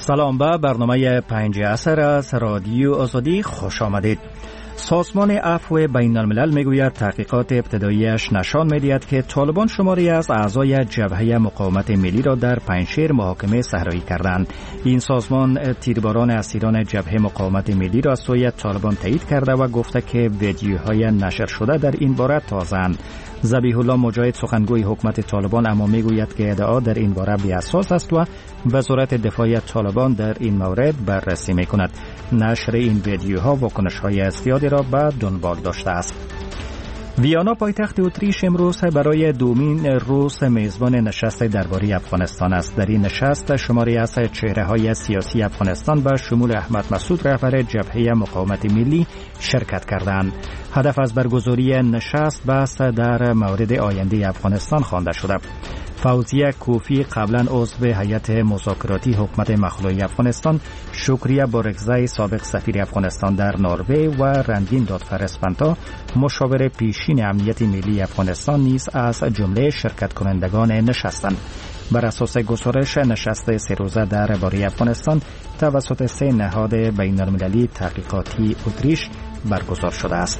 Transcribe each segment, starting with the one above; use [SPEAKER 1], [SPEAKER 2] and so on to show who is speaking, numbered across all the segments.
[SPEAKER 1] سلام به برنامه 5 عصر از رادیو آزادی خوش آمدید. سازمان عفو بین الملل میگوید تحقیقات ابتداییش نشان میدهد که طالبان شماری از اعضای جبهه مقاومت ملی را در پنجشیر محاکمه صحرایی کردند. این سازمان تیرباران اسیران جبهه مقاومت ملی را از سوی طالبان تایید کرده و گفته که ویدیوهای نشر شده در این باره تازه‌اند. ذبیح الله مجاهد سخنگوی حکومت طالبان اما میگوید که ادعا در این باره بی اساس است و وزارت دفاع طالبان در این مورد بررسی میکند. نشر این ویدیوها واکنش‌های زیادی را به دنبال داشته است. ویانا پایتخت اتریش امروز برای دومین روز میزبان نشست درباره افغانستان است. در این نشست شماری از چهره‌های سیاسی افغانستان به شمول احمد مسعود رهبر جبهه مقاومت ملی شرکت کردند. هدف از برگزاری نشست بحث در مورد آینده افغانستان خوانده شده. فوزیه کوفی قبلا عضو هیئت مذاکراتی حکومت مخلوعی افغانستان، شکریه بارگزای سابق سفیر افغانستان در نروژ و رندین دادفر اسپانتا مشاور پیشین امنیت ملی افغانستان نیز از جمله شرکت کنندگان نشستند. بر اساس گزارش نشست 3 روزه درباره افغانستان توسط 3 نهاد بین المللی تحقیقاتی اتریش برگزار شده است.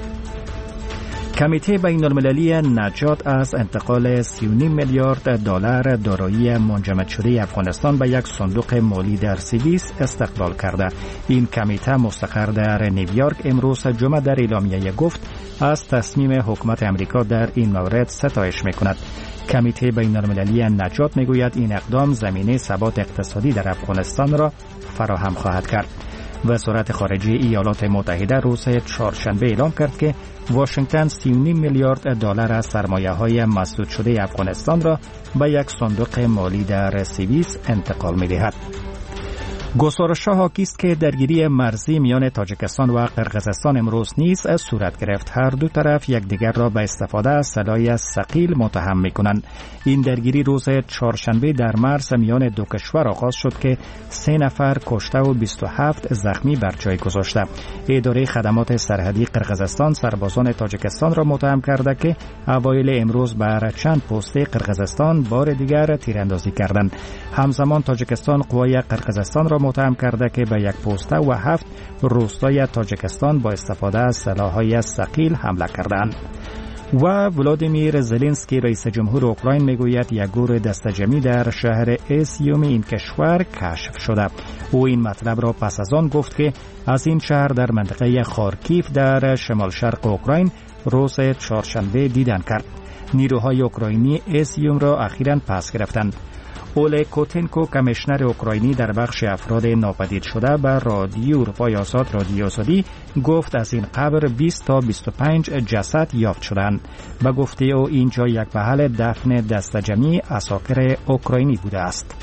[SPEAKER 1] کمیته بین المللی نجات از انتقال 3.5 میلیارد دلار دارایی منجمد شده افغانستان به یک صندوق مالی در سوئیس استقبال کرده. این کمیته مستقر در نیویورک امروز جمعه در اعلامیه گفت از تصمیم حکومت امریکا در این مورد ستایش میکند. کمیته بین المللی نجات میگوید این اقدام زمینه ثبات اقتصادی در افغانستان را فراهم خواهد کرد. وزارت خارجه ایالات متحده روز چهارشنبه اعلام کرد که واشنگتن 3.5 میلیارد دلار از سرمایه‌های مسدود شده افغانستان را به یک صندوق مالی در سوئیس انتقال می‌دهد. گزارش‌ها حاکی است که درگیری مرزی میان تاجیکستان و قرقیزستان امروز نیز صورت گرفت. هر دو طرف یکدیگر را به استفاده از سلاح ثقیل متهم می‌کنند. این درگیری روز چهارشنبه در مرز میان دو کشور آغاز شد که 3 نفر کشته و 27 زخمی بر جای گذاشته. اداره خدمات سرحدی قرقیزستان سربازان تاجیکستان را متهم کرده که اوایل امروز بر چند پست قرقیزستان بار دیگر تیراندازی کردند. همزمان تاجیکستان قوای قرقیزستان را متهم کرده که به یک پوسته و 7 روستای تاجیکستان با استفاده از سلاح‌های ثقیل حمله کردند. و ولادیمیر زلنسکی رئیس جمهور اوکراین میگوید یک گور دسته‌جمعی در شهر اسیوم این کشور کشف شده. او این مطلب را پس از آن گفت که از این شهر در منطقه خارکیف در شمال شرق اوکراین روز چهارشنبه دیدن کرد. نیروهای اوکراینی اسیوم را اخیراً پس گرفتند. اول کوتنکو کمیشنر اوکراینی در بخش افراد ناپدید شده به رادیو اروپای آزاد رادیو آزادی گفت از این قبر 20 تا 25 جسد یافت شدند. به گفته او اینجا یک محل دفن دسته‌جمعی عساکر اوکراینی بوده است.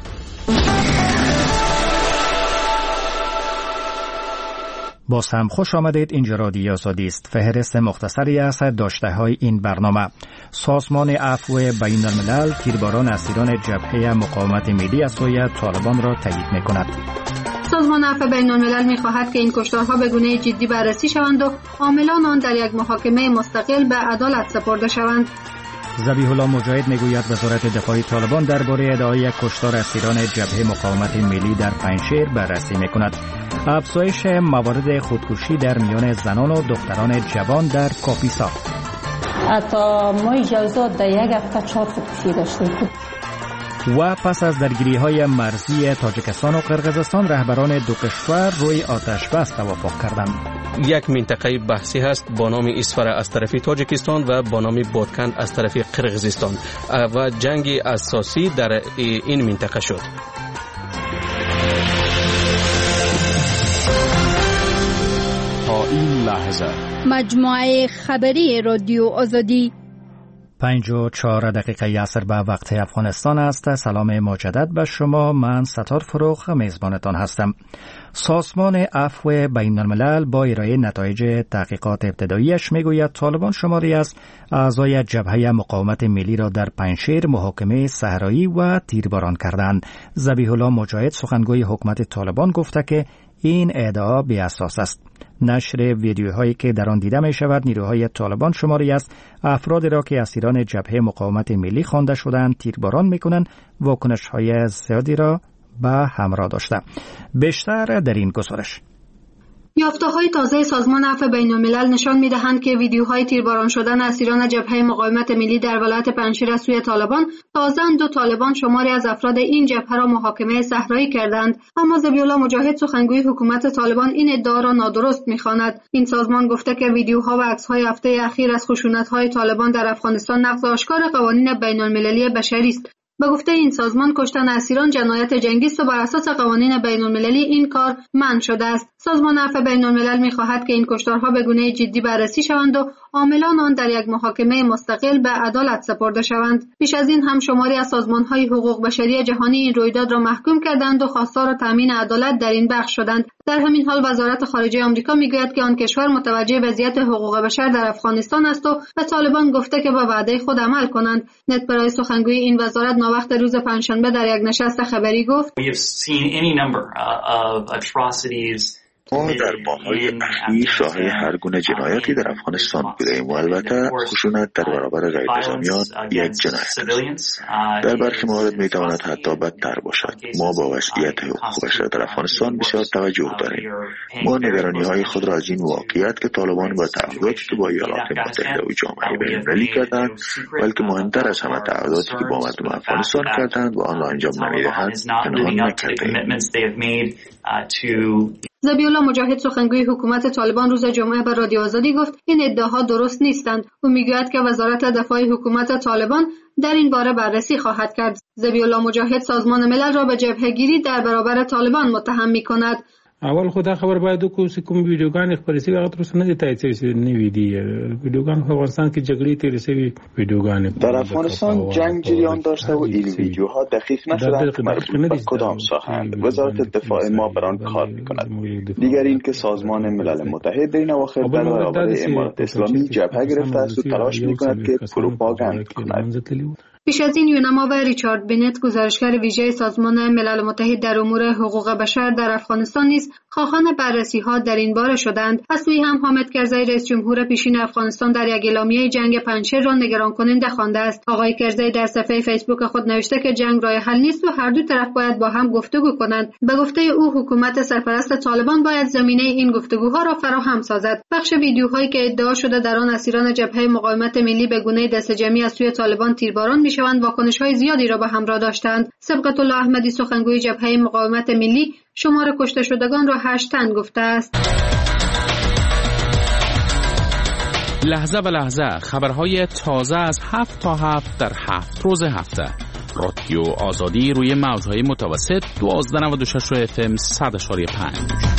[SPEAKER 1] باز هم خوش آمدید. اینجا رادیو آزادی است. فهرست مختصری از داشته‌های این برنامه. سازمان عفو بین الملل تیرباران اسیران جبهه مقاومت ملی از سوی طالبان را تایید می‌کند.
[SPEAKER 2] سازمان عفو بین الملل می‌خواهد که این کشتارها به گونه جدی بررسی شوند و عاملان آن در یک محاکمه مستقل به عدالت سپرده شوند.
[SPEAKER 1] ذبیح الله مجاهد میگوید وزارت دفاع طالبان درباره ادعای کشتار اسیران جبهه مقاومت ملی در پنجشیر بررسی می‌کند. افزایش موارد خودکشی در میان زنان و دختران جوان در کاپیسا.
[SPEAKER 3] تا ما جوزات در یک هفته 4 خودکشی داشتیم.
[SPEAKER 1] و پس از درگیری‌های مرزی تاجیکستان و قرقیزستان رهبران دو کشور روی آتش بس توافق کردند.
[SPEAKER 4] یک منطقه بحثی هست با نام اسفر از طرف تاجیکستان و با نام بادکند از طرف قرقیزستان و جنگ اساسی در این منطقه شد.
[SPEAKER 5] تا این لحظه
[SPEAKER 6] مجموعه خبری رادیو آزادی
[SPEAKER 1] 54 دقیقه عصر به وقت افغانستان است. سلام مجدد به شما. من ستار فروخ میزبانتان هستم. سازمان عفو بین الملل با ارائه نتایج تحقیقات ابتداییش میگوید طالبان شماری از اعضای جبهه مقاومت ملی را در پنجشیر محاکمه صحرایی و تیرباران کردند. ذبیح الله مجاهد سخنگوی حکومت طالبان گفته که این ادعا بی اساس است. نشر ویدیوهایی که در آن دیده می شود نیروهای طالبان شماری از افرادی را که اسیران جبهه مقاومت ملی خوانده شدند تیرباران می کنند. واکنش‌های زیادی را به همراه داشته. بیشتر در این گزارش.
[SPEAKER 2] یافته‌های تازه سازمان عفو بین‌الملل نشان می‌دهند که ویدیوهای تیرباران شدن اسیران جبهه مقاومت ملی در ولایت پنجشیر از سوی طالبان تازه‌اند و طالبان شماری از افراد این جبهه را محاکمه صحرایی کردند. اما ذبیح‌الله مجاهد سخنگوی حکومت طالبان این ادعا را نادرست می‌خواند. این سازمان گفته که ویدیوها و عکس‌های هفته اخیر از خشونت‌های طالبان در افغانستان نقض آشکار قوانین بین‌المللی بشری است. به گفته این سازمان کشتن اسیران جنایت جنگی است و بر اساس قوانین بین‌المللی این کار منع شده است. سازمان عفو بین‌الملل می‌خواهد که این کشتارها به گونه جدی بررسی شوند و عاملان آن در یک محاکمه مستقل به عدالت سپرده شوند. پیش از این هم شماری از سازمان‌های حقوق بشری جهانی این رویداد را محکوم کردند و خواستار تامین عدالت در این بخش شدند. در همین حال وزارت خارجه آمریکا میگوید که آن کشور متوجه وضعیت حقوق بشر در افغانستان است و به طالبان گفته که به وعده خود عمل کنند. نت برای سخنگوی این وزارت وقت روز پنجشنبه در یک نشست خبری گفت
[SPEAKER 7] ما در ماه‌های اخیر شاهد هر گونه جنایتی در افغانستان بودیم و البته خشونت در برابر غیر نظامیان یک جنایت است. در برخی موارد میتواند حتی بدتر باشد. ما با وضعیت حقوق بشر در افغانستان بسیار توجه داریم. ما نگرانی‌های خود را از این واقعیت که طالبان با تعهداتی که با ایالات متحده و جامعه بین‌المللی کردند، بلکه مهمتر از همه تعهداتی که با مردم افغانستان کردند و آن را انجام نمی‌دهند پنهان نکردیم.
[SPEAKER 2] ذبیح‌الله مجاهد سخنگوی حکومت طالبان روز جمعه به رادیو آزادی گفت این ادعاها درست نیستند. او میگوید که وزارت دفاع حکومت طالبان در این باره بررسی خواهد کرد. ذبیح‌الله مجاهد سازمان ملل را به جبهه‌گیری در برابر طالبان متهم می‌کند.
[SPEAKER 8] اول خدا خبر باید وکړو چې کوم ویډیوګان خپرې شوي هغه تر اوسه نه دي تایید شوي، نوي دي ویډیوګان په افغانستان کې جګړې تېرې شوي ویډیوګان
[SPEAKER 7] در افغانستان جنگ جریان داشته و این ویدیوها دقیق نشدند مربوط به کدام ساحه‌اند. وزارت دفاع ما بر آن کار می‌کند. دیگر این که سازمان ملل متحد در این اواخر در برابر امارت اسلامی جبهه گرفته است و تلاش می‌کند که پروپاگاند کند.
[SPEAKER 2] پیش از این یونما و ریچارد بنت گزارشگر ویژه سازمان ملل متحد در امور حقوق بشر در افغانستان نیز خواهان بررسی‌ها در این باره شدند. از سوی هم حامد کرزی رئیس جمهور پیشین افغانستان در یک اعلامیه جنگ پنجشیر را نگران کننده خوانده است. آقای کرزی در صفحه فیسبوک خود نوشته که جنگ راه حل نیست و هر دو طرف باید با هم گفتگو کنند. به گفته او حکومت سرپرست طالبان باید زمینه این گفتگوها را فراهم سازد. بخش ویدیوهایی که ادعا شده در آن اسیران جبهه مقاومت ملی به گونه دست جمعی از سوی طالبان تیرباران میشوند واکنش‌های زیادی را به همراه داشتند. سبقت الله احمدی سخنگوی جبهه مقاومت ملی شمار کشته شدگان را 8 تن گفته است.
[SPEAKER 5] لحظه به لحظه خبرهای تازه از 7 تا 7 در 7 روز هفته. رادیو آزادی روی موج‌های متوسط 1296 FM 100.5.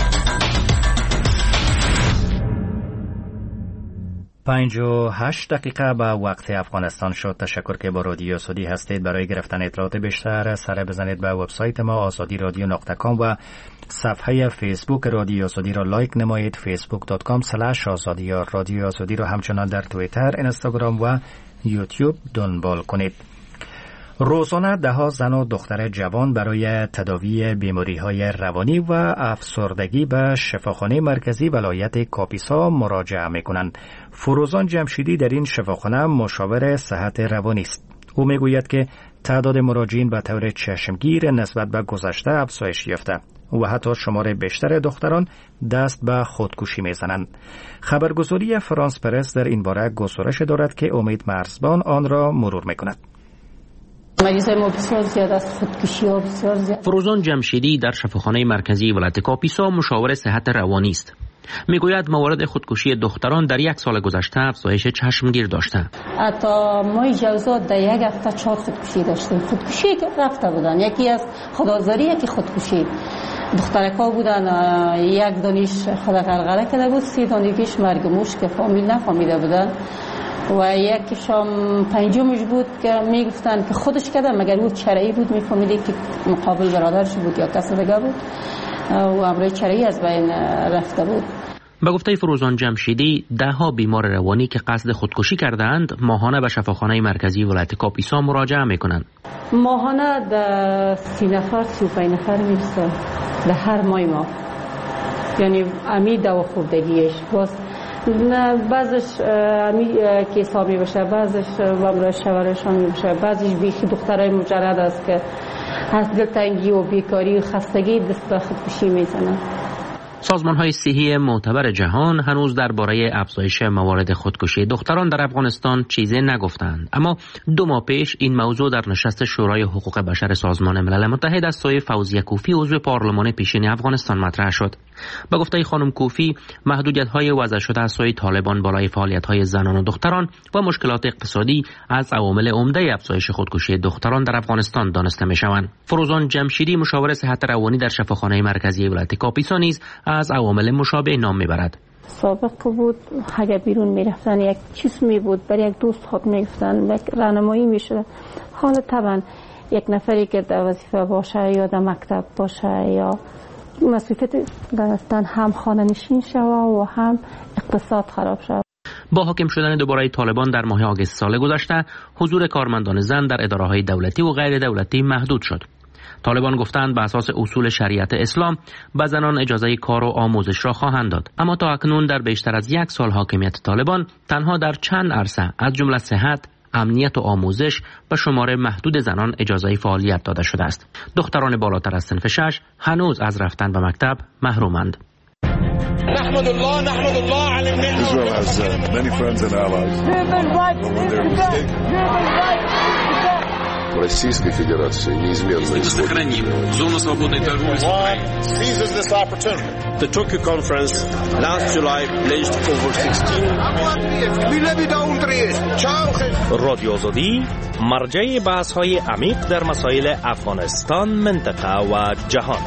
[SPEAKER 1] 58 دقیقه به وقت افغانستان شد. تشکر که با رادیو آزادی هستید. برای گرفتن اطلاعات بیشتر سر بزنید به وبسایت ما azadiradyo.com و صفحه فیسبوک رادیو آزادی را لایک نمایید. facebook.com/azadi یا رادیو آزادی را همچنان در توییتر، اینستاگرام و یوتیوب دنبال کنید. روزانه ده‌ها زن و دختر جوان برای تداوی بیماری‌های روانی و افسردگی به شفاخانه مرکزی ولایت کاپیسا مراجعه می‌کنند. فروزان جمشیدی در این شفاخانه مشاور صحت روانی است. او می‌گوید که تعداد مراجعین به طور چشمگیر نسبت به گذشته افزایش یافته و حتی شمار بیشتر دختران دست به خودکشی می‌زنند. خبرگزاری فرانس پرس در این باره گزارش دارد که امید مرزبان آن را مرور می‌کند.
[SPEAKER 9] فروزان جمشیدی در شفاخانه مرکزی ولایت کاپیسا مشاور صحت روانی است. میگوید موارد خودکشی دختران در 1 سال گذشته افزایش چشمگیر داشته.
[SPEAKER 3] حتی ما جوزات در 1 هفته 4 خودکشی داشتیم. خودکشی که رفته بودن، یکی از خدازاری، یکی خودکشی. دخترکا بودن، 1 دانش خدا غرغره کرده بود، 3 دانشش مرگ موش که فامیل نفهمیده بودن و یکیشم 5مش بود که میگفتن که خودش کرده، مگر او چرایی بود میفهمیدی که مقابل برادرش بود یا کسی دیگه بود و امروی چرایی از بین رفته بود.
[SPEAKER 9] به گفته فروزان جمشیدی 10 بیمار روانی که قصد خودکشی کردند ماهانه به شفاخانه مرکزی ولایت کاپیسا مراجعه میکنند.
[SPEAKER 3] ماهانه در 30 نفر 35 نفر میرسه در هر ماه، یعنی امی دو خوردگیش باز بعضش که حسابی بشه، بعضش وامرای شوهرشان میشه، بعضیش بیخی دخترای مجرد است که از دلتنگی و بیکاری و خستگی دست به خودکشی میزنند.
[SPEAKER 9] سازمان‌های صحی معتبر جهان هنوز درباره افزایش موارد خودکشی دختران در افغانستان چیزی نگفتند، اما 2 ماه پیش این موضوع در نشست شورای حقوق بشر سازمان ملل متحد از سوی فوزیه کوفی عضو پارلمان پیشین افغانستان مطرح شد. به گفته خانم کوفی، محدودیت‌های وضع شده از سوی طالبان بالای فعالیت‌های زنان و دختران و مشکلات اقتصادی از عوامل عمده افزایش خودکشی دختران در افغانستان دانسته می‌شوند. فروزان جمشیدی، مشاور صحت روانی در شفاخانه مرکزی ولایت کاپیسا، نیز از عوامل مشابه نام میبرد.
[SPEAKER 3] سابق بود اگر بیرون میرفتن یک چیز می بود، برای یک دوست خود میگفتن، یک راهنمایی میشد. حالا طبعا یک نفری که در وظیفه باشه یا در مکتب باشه یا مسئولیت داشتن، هم خانه نشین شود و هم اقتصاد خراب شود.
[SPEAKER 9] با حاکم شدن دوباره طالبان در ماه آگوست سال گذشته، حضور کارمندان زن در اداره‌های دولتی و غیر دولتی محدود شد. طالبان گفتند به اساس اصول شریعت اسلام به زنان اجازه کار و آموزش را خواهند داد، اما تا اکنون در بیشتر از 1 سال حاکمیت طالبان تنها در چند عرصه از جمله صحت، امنیت و آموزش به شمار محدود زنان اجازه فعالیت داده شده است. دختران بالاتر از صنف 6 هنوز از رفتن به مکتب محرومند.
[SPEAKER 10] نحمد الله علی Israel has many friends and allies.
[SPEAKER 11] Российской Федерации неизменно
[SPEAKER 12] сохраним зону свободной торговли с Украиной.
[SPEAKER 10] Seizes this opportunity. The Tokyo conference last July pledged over 16
[SPEAKER 1] رادیو آزادی مرجع بحث‌های عمیق در مسائل افغانستان، منطقه و جهان.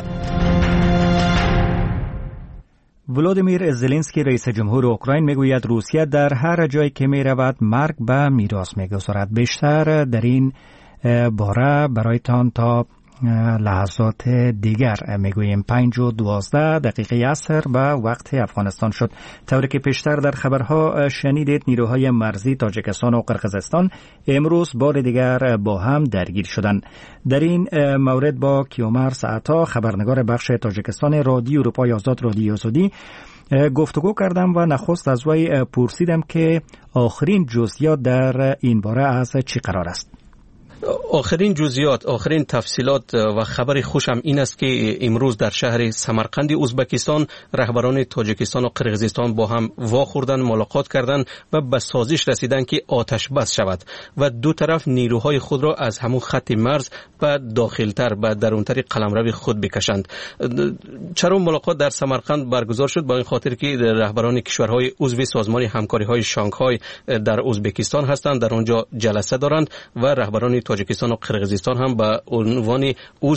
[SPEAKER 1] ولادیمیر زلنسکی رئیس جمهور اوکراین میگوید روسیه در هر جایی که میرود مرگ به میراث میگذارد. بیشتر در این باره برایتان تا لحظات دیگر میگوییم. 5:12 عصر به وقت افغانستان شد. طوری که پیشتر در خبرها شنیدید، نیروهای مرزی تاجیکستان و قرقیزستان امروز بار دیگر با هم درگیر شدند. در این مورد با کیومر ساعتا، خبرنگار بخش تاجیکستان رادیو اروپای آزاد رادیو آزادی، گفتگو کردم و نخست از وی پرسیدم که آخرین جزئیات در این باره از چی قرار است.
[SPEAKER 4] آخرین جزئیات، آخرین تفصیلات و خبر خوشم این است که امروز در شهر سمرقند ازبکستان رهبران تاجیکستان و قرقیزستان با هم واخوردن، ملاقات کردند و به سازش رسیدند که آتش بس شود و دو طرف نیروهای خود را از همون خط مرز به داخلتر، به درونتر قلمرو خود بکشند. چرا ملاقات در سمرقند برگزار شد؟ با این خاطر که رهبران کشورهای عضو سازمان همکاری‌های شانگهای در ازبکستان هستند، در آنجا جلسه دارند و رهبران تاجیکستان و قرقیزستان هم به عنوان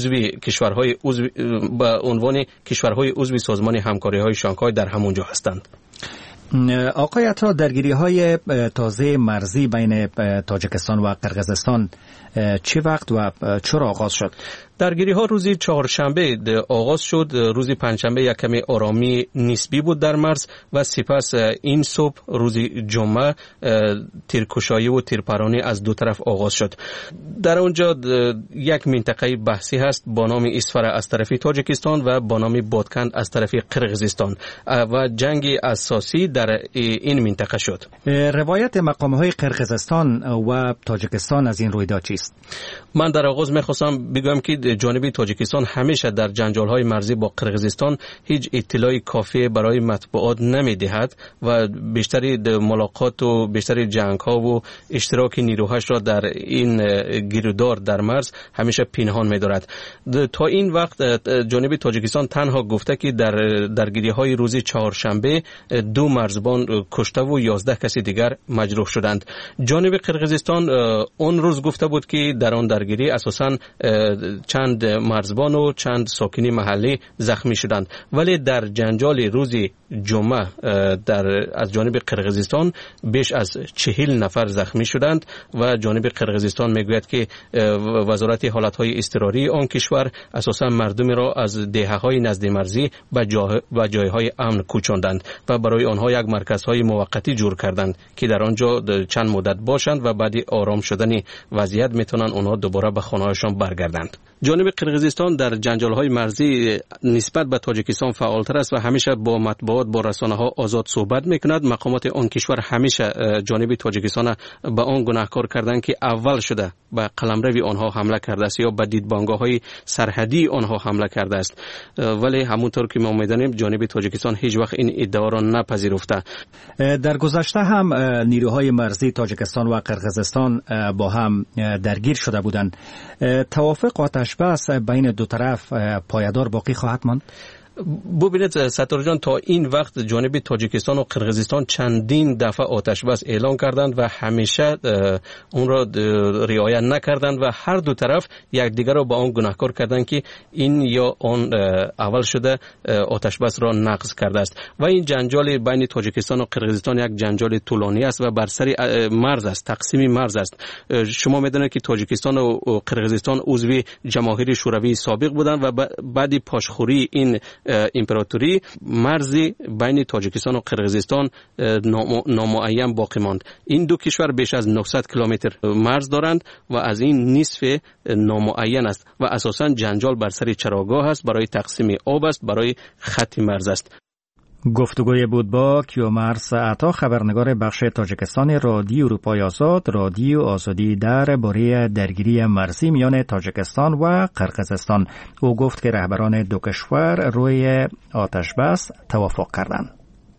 [SPEAKER 4] کشورهای عضو سازمان همکاری‌های شانگهای در همونجا هستند.
[SPEAKER 1] آقای عطا، درگیری‌های تازه مرزی بین تاجیکستان و قرقیزستان چه وقت و چرا آغاز شد؟
[SPEAKER 4] درگیری ها روزی چهارشنبه آغاز شد. روزی پنجشنبه یک کمی آرامی نسبی بود در مرز و سپس این صبح روزی جمعه تیرکشایی و تیرپرانی از دو طرف آغاز شد. در اونجا یک منطقه بحثی هست با نام اسفر از طرف تاجیکستان و با نام بادکند از طرف قرقیزستان و جنگ اساسی در این منطقه شد.
[SPEAKER 1] روایت مقام‌های قرقیزستان و تاجیکستان از این رویداد چیست؟
[SPEAKER 4] من در آغاز می‌خواستم بگم که جانب تاجیکستان همیشه در جنجال‌های مرزی با قرقیزستان هیچ اطلاعی کافی برای مطبوعات نمی‌دهد و بیشتری ملاقات و بیشتری جنگ‌ها و اشتراک نیروهاش را در این گیرودار در مرز همیشه پنهان می‌دارد. تا این وقت جانب تاجیکستان تنها گفته که در درگیری‌های روز چهارشنبه 2 مرزبان کشته و 11 کسی دیگر مجروح شدند. جانب قرقیزستان اون روز گفته بود که در آن درگیری اساساً چند مرزبان و چند ساکنی محلی زخمی شدند، ولی در جنجال روز جمعه از جانب قرقیزستان بیش از 40 نفر زخمی شدند و جانب قرقیزستان میگوید که وزارت حالتهای اضطراری آن کشور اساسا مردم را از دهه‌های نزد مرزی به جایهای امن کوچاندند و برای آنها یک مرکزهای موقتی جور کردند که در آنجا چند مدت باشند و بعد آرام شدن وضعیت میتونن آنها دوباره به خانه‌هاشان برگردند. جانب قرقیزستان در جنجال‌های مرزی نسبت به تاجیکستان فعالتر است و همیشه با مطبوعات با رسانه‌ها آزاد صحبت می‌کند. مقامات آن کشور همیشه جانب تاجیکستان به آن گناهکار کردند که اول شده به قلمرو آنها حمله کرده است یا به دیدبانگاه‌های سرحدی آنها حمله کرده است، ولی همونطور که ما می‌دانیم جانب تاجیکستان هیچ وقت این ادعا را نپذیرفته.
[SPEAKER 1] در گذشته هم نیروهای مرزی تاجیکستان و قرقیزستان با هم درگیر شده بودند. توافق آتش بس بین دو طرف پایدار باقی خواهد ماند؟
[SPEAKER 4] ببینید ستار جان، تا این وقت جانب تاجیکستان و قرقیزستان چندین دفعه آتش بس اعلان کردند و همیشه اون را رعایت نکردند و هر دو طرف یکدیگر را با آن گناهکار کردند که این یا آن اول شده آتش بس را نقض کرده است و این جنجال بین تاجیکستان و قرقیزستان یک جنجال طولانی است و بر سر مرز است، تقسیم مرز است. شما میدونید که تاجیکستان و قرقیزستان عضو جماهیر شوروی سابق بودند و بعد پاشخوری این امپراتوری مرزی بین تاجیکستان و قرقیزستان نامعین باقی ماند. این دو کشور بیش از 900 کیلومتر مرز دارند و از این نصف نامعین است و اساساً جنجال بر سر چراگاه است، برای تقسیم آب است، برای خط مرز است.
[SPEAKER 1] گفتگوی بود با کیومرث عطا، خبرنگار بخش تاجیکستان رادیو اروپای آزاد، رادیو آزادی درباره درگیری مرزی میان تاجیکستان و قرقیزستان. او گفت که رهبران دو کشور روی آتش بس توافق کردند.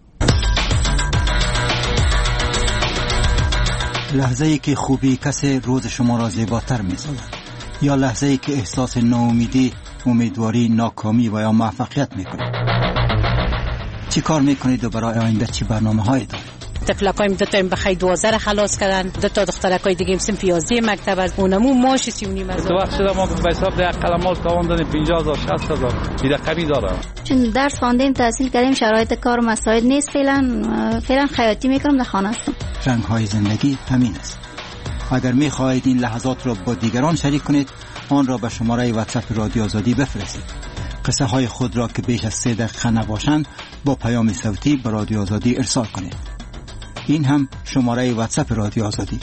[SPEAKER 13] لحظه‌ای که خوبی کسی روز شما را زیباتر می‌سازد یا لحظه‌ای که احساس ناامیدی، امیدواری، ناکامی و یا موفقیت می‌کنید. چی کار میکنید و برای آینده چی برنامه‌هایی دارید؟
[SPEAKER 14] تفلکایم دو تا این بخی 12 خلاص کردن، دو تا دخترکای دیگه صنف 11 مکتب از اونمو ماش 39 هزار.
[SPEAKER 15] تو وقت شده ما به حساب ده قلمال تاوان 50000 60000 ایده کمی داره.
[SPEAKER 16] چون درس خواندیم، تحصیل کردیم، شرایط کار مساعد نیست، فعلا خیاطی میکنم در خانه هستم.
[SPEAKER 13] رنگ‌های زندگی همین است. اگر می‌خواهید این لحظات را با دیگران شریک کنید، آن را به شماره واتساپ رادیو آزادی بفرستید. قصه های خود را که بیش از 3 دقیقه نباشند با پیام صوتی به رادیو آزادی ارسال کنید. این هم شماره واتساپ رادیو آزادی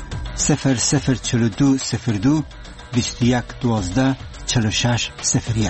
[SPEAKER 13] 0042 02 21 12 46 01.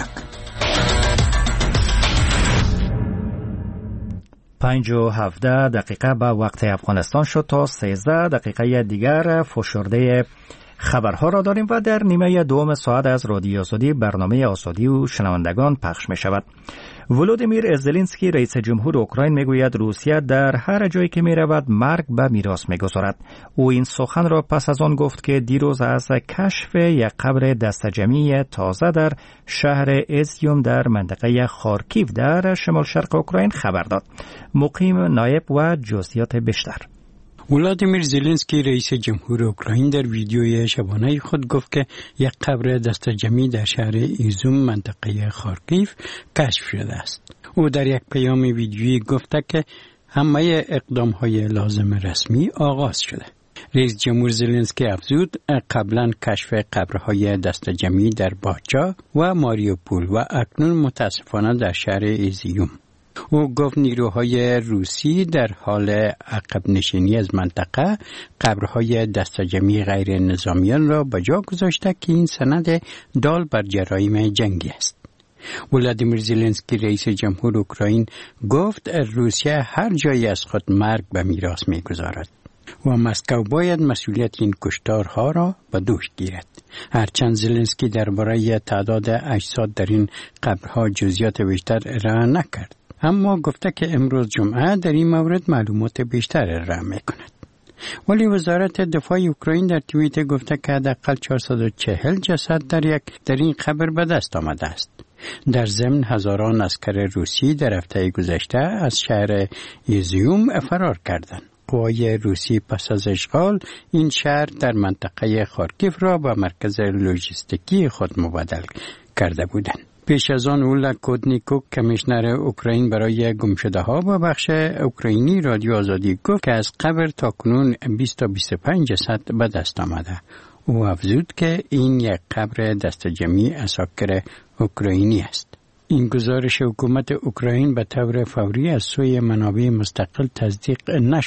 [SPEAKER 1] 5:17 دقیقه به وقت افغانستان شد. تا 13 دقیقه دیگر فشرده خبرها را داریم و در نیمه دوم ساعت از رادیو آزادی برنامه آزادی و شنوندگان پخش می شود. ولودیمیر زلنسکی رئیس جمهور اوکراین می گوید روسیه در هر جایی که می رود مرگ به میراث می گذارد. او این سخن را پس از آن گفت که دیروز از کشف یک قبر دسته‌جمعی تازه در شهر ازیوم در منطقه خارکیو در شمال شرق اوکراین خبر داد. مقیم نایب و جزئیات بیشتر.
[SPEAKER 17] ولادیمیر زلنسکی رئیس جمهور اوکراین در ویدیوی شبانه خود گفت که یک قبر دسته‌جمعی در شهر ایزوم منطقه خارکیف کشف شده است. او در یک پیام ویدیویی گفت که همه اقدام‌های لازم رسمی آغاز شده. رئیس جمهور زلنسکی افزود قبلا کشف قبرهای دسته‌جمعی در باچا و ماریوپول و اکنون متاسفانه در شهر ایزیوم. او گفت نیروهای روسی در حال عقب نشینی از منطقه قبرهای دسته‌جمعی غیر نظامیان را به جا گذاشته که این سند دال بر جرایم جنگی است. ولادیمیر زلنسکی رئیس جمهور اوکراین گفت روسیه هر جایی از خود مرگ به میراث می‌گذارد و مسکو باید مسئولیت این کشتارها را به دوش گیرد. هرچند زلنسکی درباره تعداد اجساد در این قبرها جزئیات بیشتر ارائه نکرد، اما گفته که امروز جمعه در این مورد معلومات بیشتر ارائه می‌کند. ولی وزارت دفاع اوکراین در توییت گفته که حداقل 440 جسد در این قبر به دست آمده است. در ضمن هزاران عسکر روسی در هفته گذشته از شهر ایزیوم فرار کردند. قوای روسی پس از اشغال این شهر در منطقه خارکیف را به مرکز لوجستیکی خود مبادل کرده بودند. پیش از آن اولا کودنیکوک کمیشنر اوکراین برای گمشده‌ها با بخش اوکراینی رادیو آزادی گفت که از قبر تاکنون 20 تا 25 جسد به دست آمده. او افزود که این یک قبر دسته‌جمعی عساکر اوکراینی است. این گزارش حکومت اوکراین به طور فوری از سوی منابع مستقل تصدیق نشده.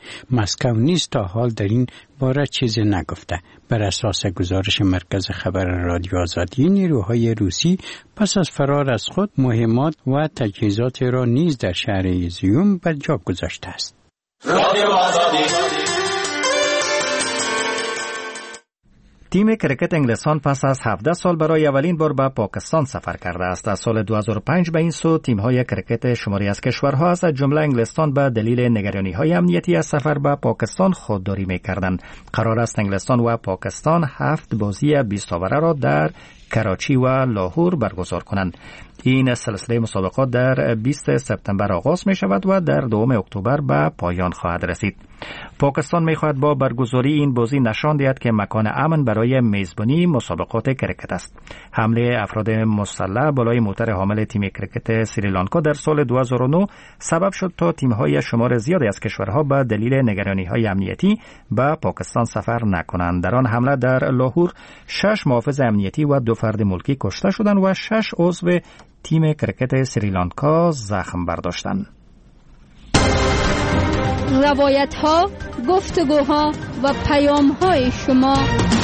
[SPEAKER 17] مسکو نیز تا حال در این باره چیزی نگفته. بر اساس گزارش مرکز خبر رادیو آزادی، نیروهای روسی پس از فرار از خود مهمات و تجهیزات را نیز در شهر ایزیوم به جا گذاشته است.
[SPEAKER 1] رادیو آزادی. تیم کرکت انگلستان پس از 17 سال برای اولین بار به پاکستان سفر کرده است. از سال 2005 به این سو تیم‌های کرکت شماری از کشورها از جمله انگلستان به دلیل نگرانی‌های امنیتی از سفر به پاکستان خودداری می‌کردند. قرار است انگلستان و پاکستان 7 بازی 20 اوره را در کراچی و لاهور برگزار کنند. این سلسله مسابقات در 20 سپتامبر آغاز می شود و در 2 اکتبر به پایان خواهد رسید. پاکستان می خواهد با برگزاری این بازی نشان دهد که مکان امن برای میزبانی مسابقات کرکت است. حمله افراد مسلح بالای موتر حامل تیم کرکت سریلانکا در سال 2009 سبب شد تا تیم‌های شمار زیادی از کشورها به دلیل نگرانی‌های امنیتی به پاکستان سفر نکنند. در آن حمله در لاهور 6 محافظ امنیتی و 2 فرد ملکی کشته شدند و 6 عضو تیم کرکت سریلانکا زخم برداشتند.
[SPEAKER 6] روایت‌ها، گفتگوها و پیام‌های شما.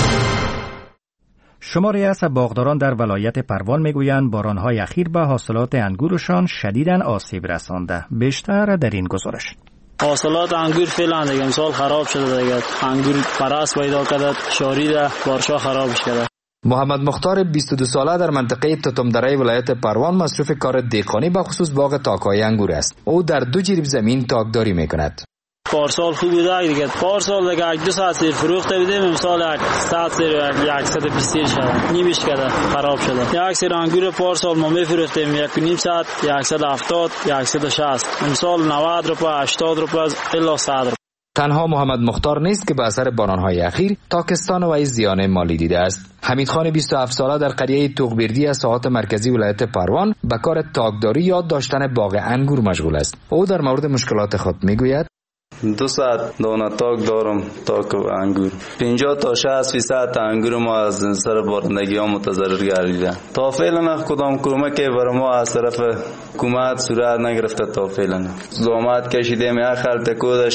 [SPEAKER 1] شماری از باغداران در ولایت پروان میگویند باران‌های اخیر به حاصلات انگورشان شدیداً آسیب رسانده. بیشتر در این گزارش.
[SPEAKER 18] حاصلات انگور فعلا دیگه امسال خراب شده دیگه. انگور پرست پیدا کرده، شارید بارشا خرابش کرده.
[SPEAKER 19] محمد مختار 22 ساله در منطقه تتمدره ولایت پروان مصروف کار دهقانی به خصوص باغ تاک‌های انگور است. او در 2 جریب زمین تاکداری میکند.
[SPEAKER 18] پارسال خوب بوده دیگه. پارسال دیگه 1-2 ساعت سیر فروخته بودیم، امسال 1 ساعت سیر 120 سیر شده. نیمش کرده، خراب شده. یک سیر انگور پارسال ما میفروختیم 1.5 ساعت 170 160. امسال 90 روپیه 80 روپیه الا 100 روپیه.
[SPEAKER 19] تنها محمد مختار نیست که به اثر باران‌های اخیر تاکستان و زیان مالی دیده است. حمید خان 27 ساله در قریه توغبردی از ساحات مرکزی ولایت پروان به کار تاکداری یا داشتن باغ انگور مشغول است. او در مورد مشکلات خود میگوید:
[SPEAKER 20] 2 ساعت دانه تاک دارم، تاک و انگور. 50 تا 60% انگور ما از سر بارندگی ها متضرر گردیده. تا فعلا کدام کمکی برای ما از طرف حکومت صورت نگرفته. تا فعلا زحمت کشیدیم، یک خلط کود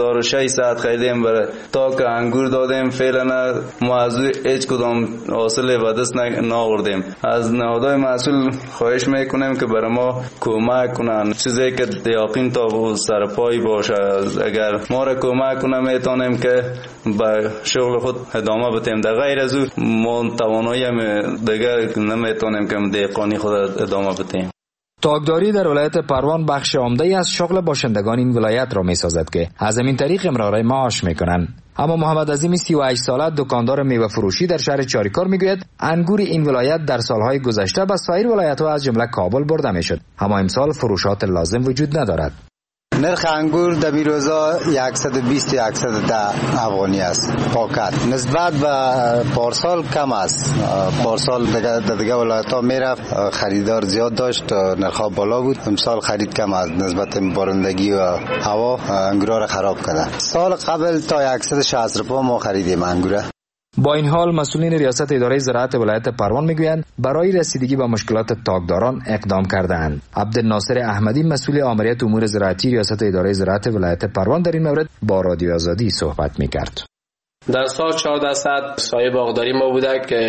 [SPEAKER 20] 6600 خریدیم برای تاک انگور دادیم. فعلا ما از هیچ کدام حاصل به دست نآوردیم. از نهادهای مسئول خواهش میکنیم که برای ما کمک کنن، چیزی که یقین تا سر پای باشه. اگر ما را کمک کنه میتونیم که به شغل خود ادامه بدیم. در غیر از او ما توانایی دیگر نمیتونیم که دهقانی خود ادامه بدیم.
[SPEAKER 19] تاکداری در ولایت پروان بخش عمده‌ای از شغل باشندگان این ولایت را میسازد که از این طریق امرار معاش میکنند. اما محمد عظیم 38 ساله دکاندار میوه فروشی در شهر چاریکار میگوید انگور این ولایت در سالهای گذشته به سایر ولایت‌ها از جمله کابل برده میشد، اما امسال فروشات لازم وجود ندارد.
[SPEAKER 21] نرخ انگور در بیروزا 120 110 افغانی است پاکت. نسبت به پارسال کم است. پارسال دیگه ولایت‌ها میرفت، خریدار زیاد داشت، نرخ بالا بود. امسال خرید کم است نسبت بارندگی و هوا انگورا را خراب کرده. سال قبل تا 160 روپیه ما خریدیم انگور.
[SPEAKER 19] با این حال مسئولین ریاست اداره زراعت ولایت پروان میگویند برای رسیدگی به مشکلات تاکداران اقدام کرده‌اند. عبدالناصر احمدی مسئول آمریت امور زراعتی ریاست اداره زراعت ولایت پروان در این مورد با رادیو آزادی صحبت میکرد.
[SPEAKER 22] در سال 1400 سایه باغداری ما بوده که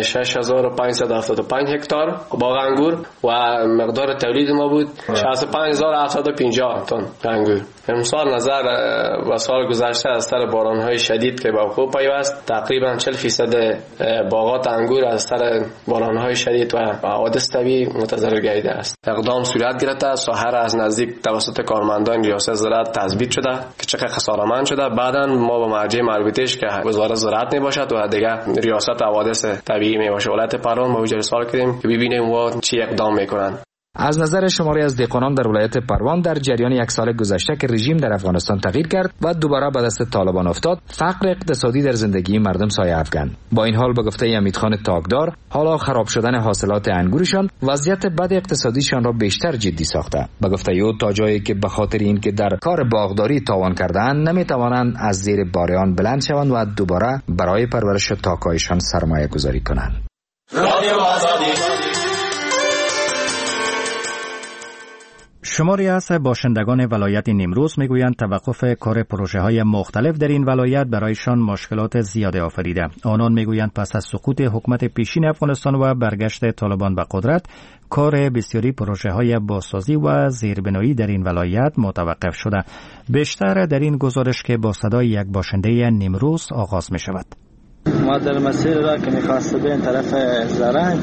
[SPEAKER 22] 6575 هکتار باغ انگور و مقدار تولید ما بود 65750 تن انگور. امسال نظر و سال گذشته از سر باران‌های شدید که به وقوع پیوست تقریبا 40% باغات انگور از سر باران‌های شدید و حوادث طبیعی متضرر گردیده است. اقدام صورت گرفته، ساحه را از نزدیک توسط کارمندان ریاست زراعت تثبیت شده که چقدر خسارتمند شده. بعداً ما با مرجع مربوطه‌اش که وزارت زراعت می باشد و دیگه ریاست حوادث طبیعی می باشه ولایت پروان ما وجه سوال کردیم که ببینیم و چی اقدام میکنن.
[SPEAKER 19] از نظر شماری از دهقانان در ولایت پروان در جریان 1 سال گذشته که رژیم در افغانستان تغییر کرد و دوباره به دست طالبان افتاد، فقر اقتصادی در زندگی مردم سایه افکند. با این حال به گفته حمید خان تاکدار، حالا خراب شدن حاصلات انگورشان وضعیت بد اقتصادیشان را بیشتر جدی ساخته. به گفته او تا جایی که به خاطر این که در کار باغداری تاوان کرده‌اند نمیتوانند از زیر باران بلند شوند و دوباره برای پرورش تاک‌هایشان سرمایه گذاری کنند.
[SPEAKER 1] شماری از باشندگان ولایت نیمروز میگویند توقف کار پروژه های مختلف در این ولایت برایشان مشکلات زیاده آفریده. آنان میگویند پس از سقوط حکومت پیشین افغانستان و برگشت طالبان به قدرت، کار بسیاری پروژه های بازسازی و زیربنایی در این ولایت متوقف شده. بیشتر در این گزارش که با صدای یک باشنده نیمروز آغاز می شود.
[SPEAKER 7] ما در مسیر را که می‌خواست به این طرف زرنج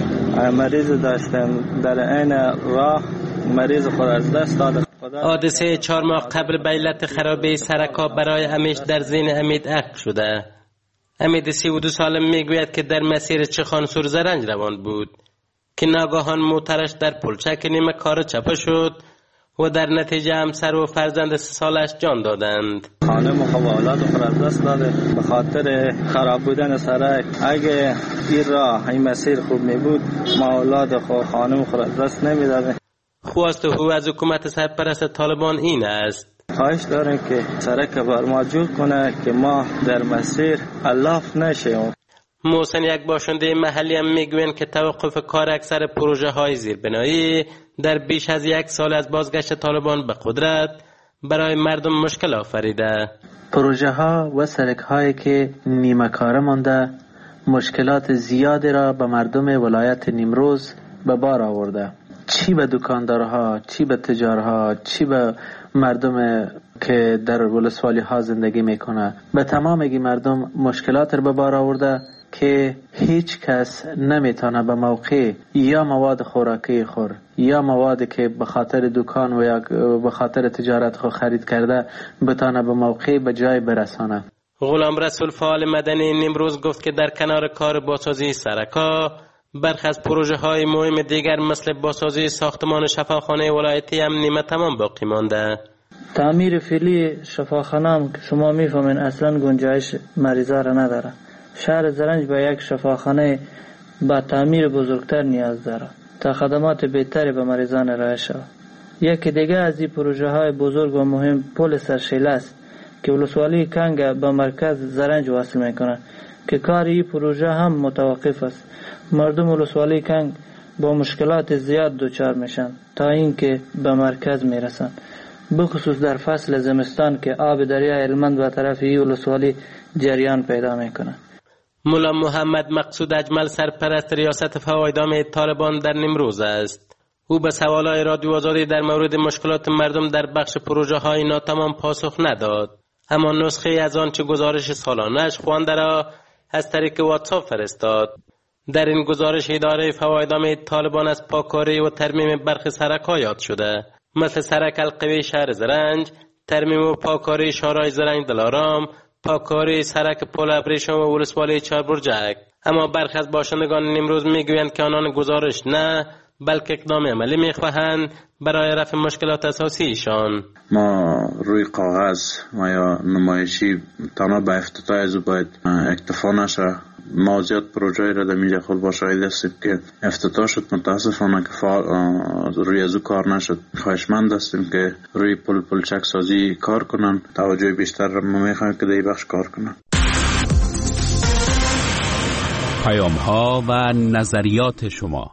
[SPEAKER 7] مریض داشتم، در این راه مریض خود از دست داد.
[SPEAKER 8] حادثه 4 ماه قبل به علت خرابی سرک‌ها برای همیشه در ذهن امید عقد شده. امید 32 ساله میگوید که در مسیر چخانسور زرنج روان بود که ناگهان موترش در پلچک نیمه کار چپه شد و در نتیجه همسر و فرزند 3 سالش جان دادند.
[SPEAKER 7] خانم و اولاد خود از دست داده به خاطر خراب بودن سرک. اگه این راه این مسیر خوب می بود ما اولاد خود خانم خود از دست نمی داده.
[SPEAKER 8] خواست او از حکومت سرپرست طالبان این است:
[SPEAKER 7] خواهش دارم که سرک بر ما جور کنه که ما در مسیر الاف نشیم.
[SPEAKER 8] محسن یک باشنده محلی هم میگویند که توقف کار اکثر پروژه های زیربنایی در بیش از 1 سال از بازگشت طالبان به قدرت برای مردم مشکل آفریده.
[SPEAKER 7] پروژه ها و سرک هایی که نیمه کاره مانده مشکلات زیادی را به مردم ولایت نیمروز به بار آورده. چی به دکاندارها، چی به تجارها، چی به مردم که در ولسوالی ها زندگی میکنه. به تمامی مردم مشکلات را به بار آورده که هیچ کس نمیتونه به موقع یا مواد خوراکی خور یا موادی که به خاطر دکان و یا به خاطر تجارت خود خرید کرده بتونه به موقع به جای برسانه.
[SPEAKER 8] غلام رسول فعال مدنی نیمروز گفت که در کنار کار بازسازی سرک‌ها، برخی از پروژه های مهم دیگر مثل بازسازی ساختمان شفاخانه ولایتی هم نیمه تمام باقی مانده.
[SPEAKER 7] تعمیر فعلی شفاخانه هم که شما میفهمین اصلا گنجایش مریضا را نداره. شهر زرنج به یک شفاخانه با تعمیر بزرگتر نیاز داره تا خدمات بهتری به مریضان ارائه شود. یکی دیگه از این پروژه های بزرگ و مهم پل سرشیله است که ولسوالی کنگ به مرکز زرنج وصل میکنه که کار این پروژه هم متوقف است. مردم ولسوالی کنگ با مشکلات زیاد دچار میشن تا اینکه به مرکز میرسن، بخصوص در فصل زمستان که آب دریای هلمند به طرف این ولسوالی جریان پیدا میکنه.
[SPEAKER 8] مولا محمد مقصود اجمل سرپرست ریاست فوایدام طالبان در نیمروز است. او به سوالای رادیو آزادی در مورد مشکلات مردم در بخش پروژه های ناتمام پاسخ نداد، اما نسخه از آنچه گزارش سالانه‌اش خوانده را از طریق واتساپ فرستاد. در این گزارش اداره فوایدام طالبان از پاکاری و ترمیم برخی سرک‌ها یاد شده، مثل سرک القوی شهر زرنج، ترمیم و پاکاری شارع زرنج دلارام، پاکاری سرک پل ابریشم و ولسوالی چهاربرجک. اما برخی از باشندگان نیمروز میگویند که آنان گزارش نه بلکه اقدام عملی میخواهند برای رفع مشکلات اساسی ایشان.
[SPEAKER 23] ما روی کاغذ و یا نمایشی تنها به افتتاح از باید اکتفا نشه. ما زیاد پروژه را در اینجا خود با شاهد هستیم که افتتاح شد، متاسفانه که روی ازو کار نشد. خواهشمند هستیم که روی پلچک سازی کار کنن. توجه بیشتر را ما میخوایم که در این بخش کار کنن.
[SPEAKER 5] پیام ها و نظریات شما.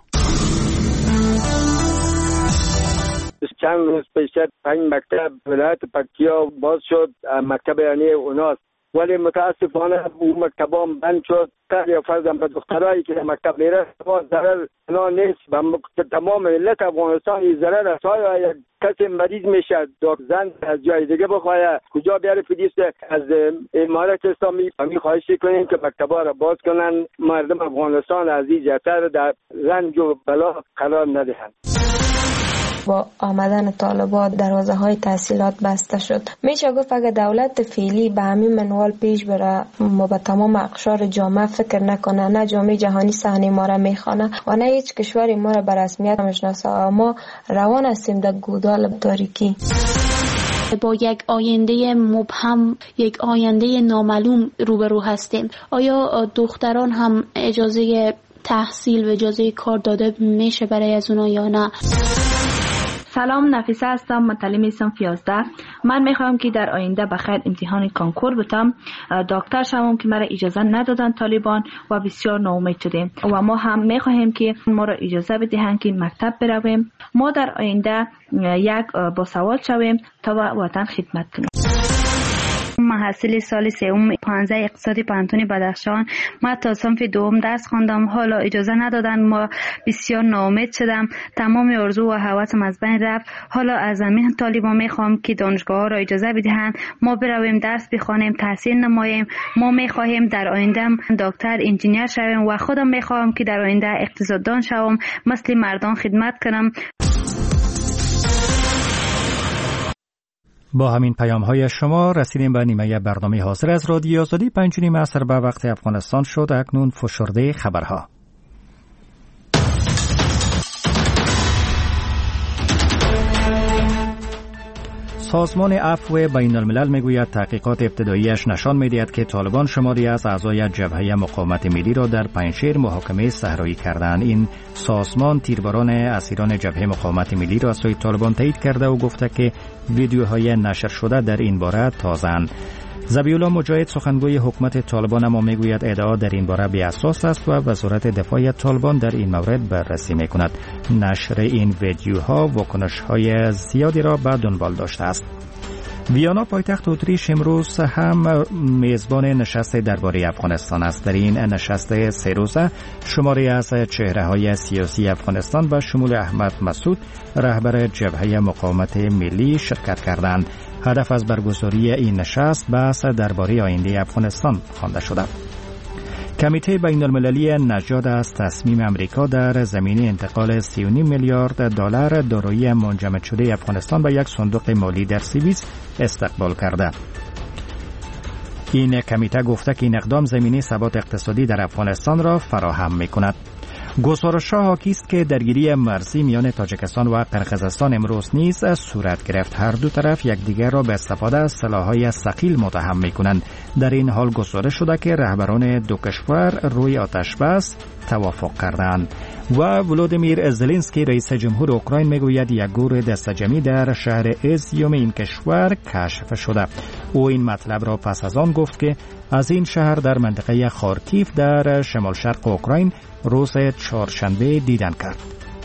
[SPEAKER 24] چند روز پیش 5 مکتب ولایت پکتیا باز شد، مکتب یعنی اوناست، ولی متاسفانه اون مکتبا بند شد. یا فرضاً به دخترایی که مکتب میره ضرر نیست، به تمام ملت افغانستان ضرر است. یک کسی مریض میشه زن از جای دیگه بخواه کجا بیاره فیدیست از امارت اسلامی. همین خواهش کنیم که مکتبا را باز کنن، مردم افغانستان از این جهتر در رنج و بلا قرار ندهند.
[SPEAKER 25] با آمدن طالبان دروازه های تحصیلات بسته شد. میشه گفت اگر دولت فعلی به همین منوال پیش بره ما به تمام اقشار جامعه فکر نکنه، نه جامعه جهانی صحنه ما را میخوانه و نه هیچ کشوری ما را به رسمیت میشناسه، ما روان هستیم در گودال تاریکی.
[SPEAKER 26] با یک آینده مبهم، یک آینده نامعلوم روبرو هستیم. آیا دختران هم اجازه تحصیل و اجازه کار داده میشه برای از اونا یا نه؟
[SPEAKER 2] سلام، نفیسه هستم، متعلم صنف 11. من میخوام که در آینده بخیر امتحان کانکور بتم، دکتر شوم که مرا اجازه ندادن طالبان و بسیار ناامید شدیم و ما هم میخواهیم که ما را اجازه بدهند که مکتب برویم. ما در آینده یک با سوال شویم تا وطن خدمت کنیم.
[SPEAKER 3] محصل سال سوم 15 اقتصادی پانتون بدخشان. ما تا صنف دوم درس خواندم، حالا اجازه ندادن، ما بسیار ناامید شدم، تمام آرزو و هوسم از بین رفت. حالا از همین طالبان میخوام که دانشگاه ها را اجازه بدهند ما برویم درس بخوانیم، تحصیل نماییم. ما میخواهیم در آینده دکتر، انجینیر شویم و خودم میخوام که در آینده اقتصاددان شوم، مثل مردان خدمت کنم.
[SPEAKER 1] با همین پیام‌های شما رسیدیم به نیمه برنامه حاضر از رادیو آزادی. 5 عصر به وقت افغانستان شد. اکنون فشرده خبرها. سازمان عفو بین الملل میگوید تحقیقات ابتداییش نشان میدهد که طالبان شماری از اعضای جبهه مقاومت ملی را در پنجشیر محاکمه صحرایی کردند. این سازمان تیرباران اسیران جبهه مقاومت ملی را از سوی طالبان تایید کرده و گفته که ویدیوهای نشر شده در این باره تازه‌اند. ذبیح الله مجاهد سخنگوی حکومت طالبان اما میگوید ادعا در این باره بی اساس است و وزارت دفاع طالبان در این مورد بررسی میکند. نشر این ویدیوها واکنش‌های زیادی را به دنبال داشته است. ویانا پایتخت اتریش امروز هم میزبان نشست درباره افغانستان است. در این نشست 3 روزه شماری از چهره‌های سیاسی افغانستان به شمول احمد مسعود رهبر جبهه مقاومت ملی شرکت کردند. هدف از برگزاری این نشست بحث درباره آینده افغانستان خوانده شده. کمیته بین المللی نژاد از تصمیم امریکا در زمینه انتقال 3.5 میلیارد دلار دارایی منجمد شده افغانستان به یک صندوق مالی در سوئیس استقبال کرده. این کمیته گفته که این اقدام زمینه ثبات اقتصادی در افغانستان را فراهم می‌کند. گزارش‌ها حاکی است که درگیری مرزی میان تاجیکستان و قرقیزستان امروز نیز صورت گرفت. هر دو طرف یکدیگر را به استفاده از سلاح‌های ثقیل متهم می‌کنند. در این حال گزارش شده که رهبران دو کشور روی آتش‌بس توافق کردند. و ولودیمیر زلنسکی رئیس جمهور اوکراین میگوید یک گور دسته‌جمعی در شهر ازیوم این کشور کشف شده. او این مطلب را پس از آن گفت که از این شهر در منطقه خارکیف در شمال شرق اوکراین روز چهارشنبه دیدن کرد.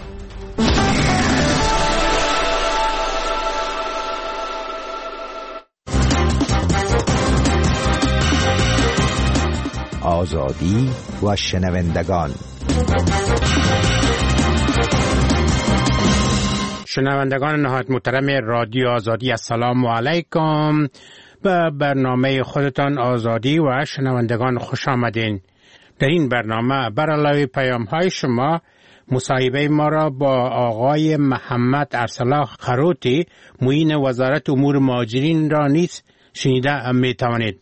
[SPEAKER 9] آزادی و شنوندگان.
[SPEAKER 10] شنوندگان نهایت محترم رادیو آزادی، السلام علیکم. به برنامه خودتان آزادی و شنوندگان خوش آمدین. در این برنامه بر علاوه پیام‌های شما مصاحبه ما را با آقای محمد ارسلا خروتی معین وزارت امور مهاجرین را نیز شنیده می توانید.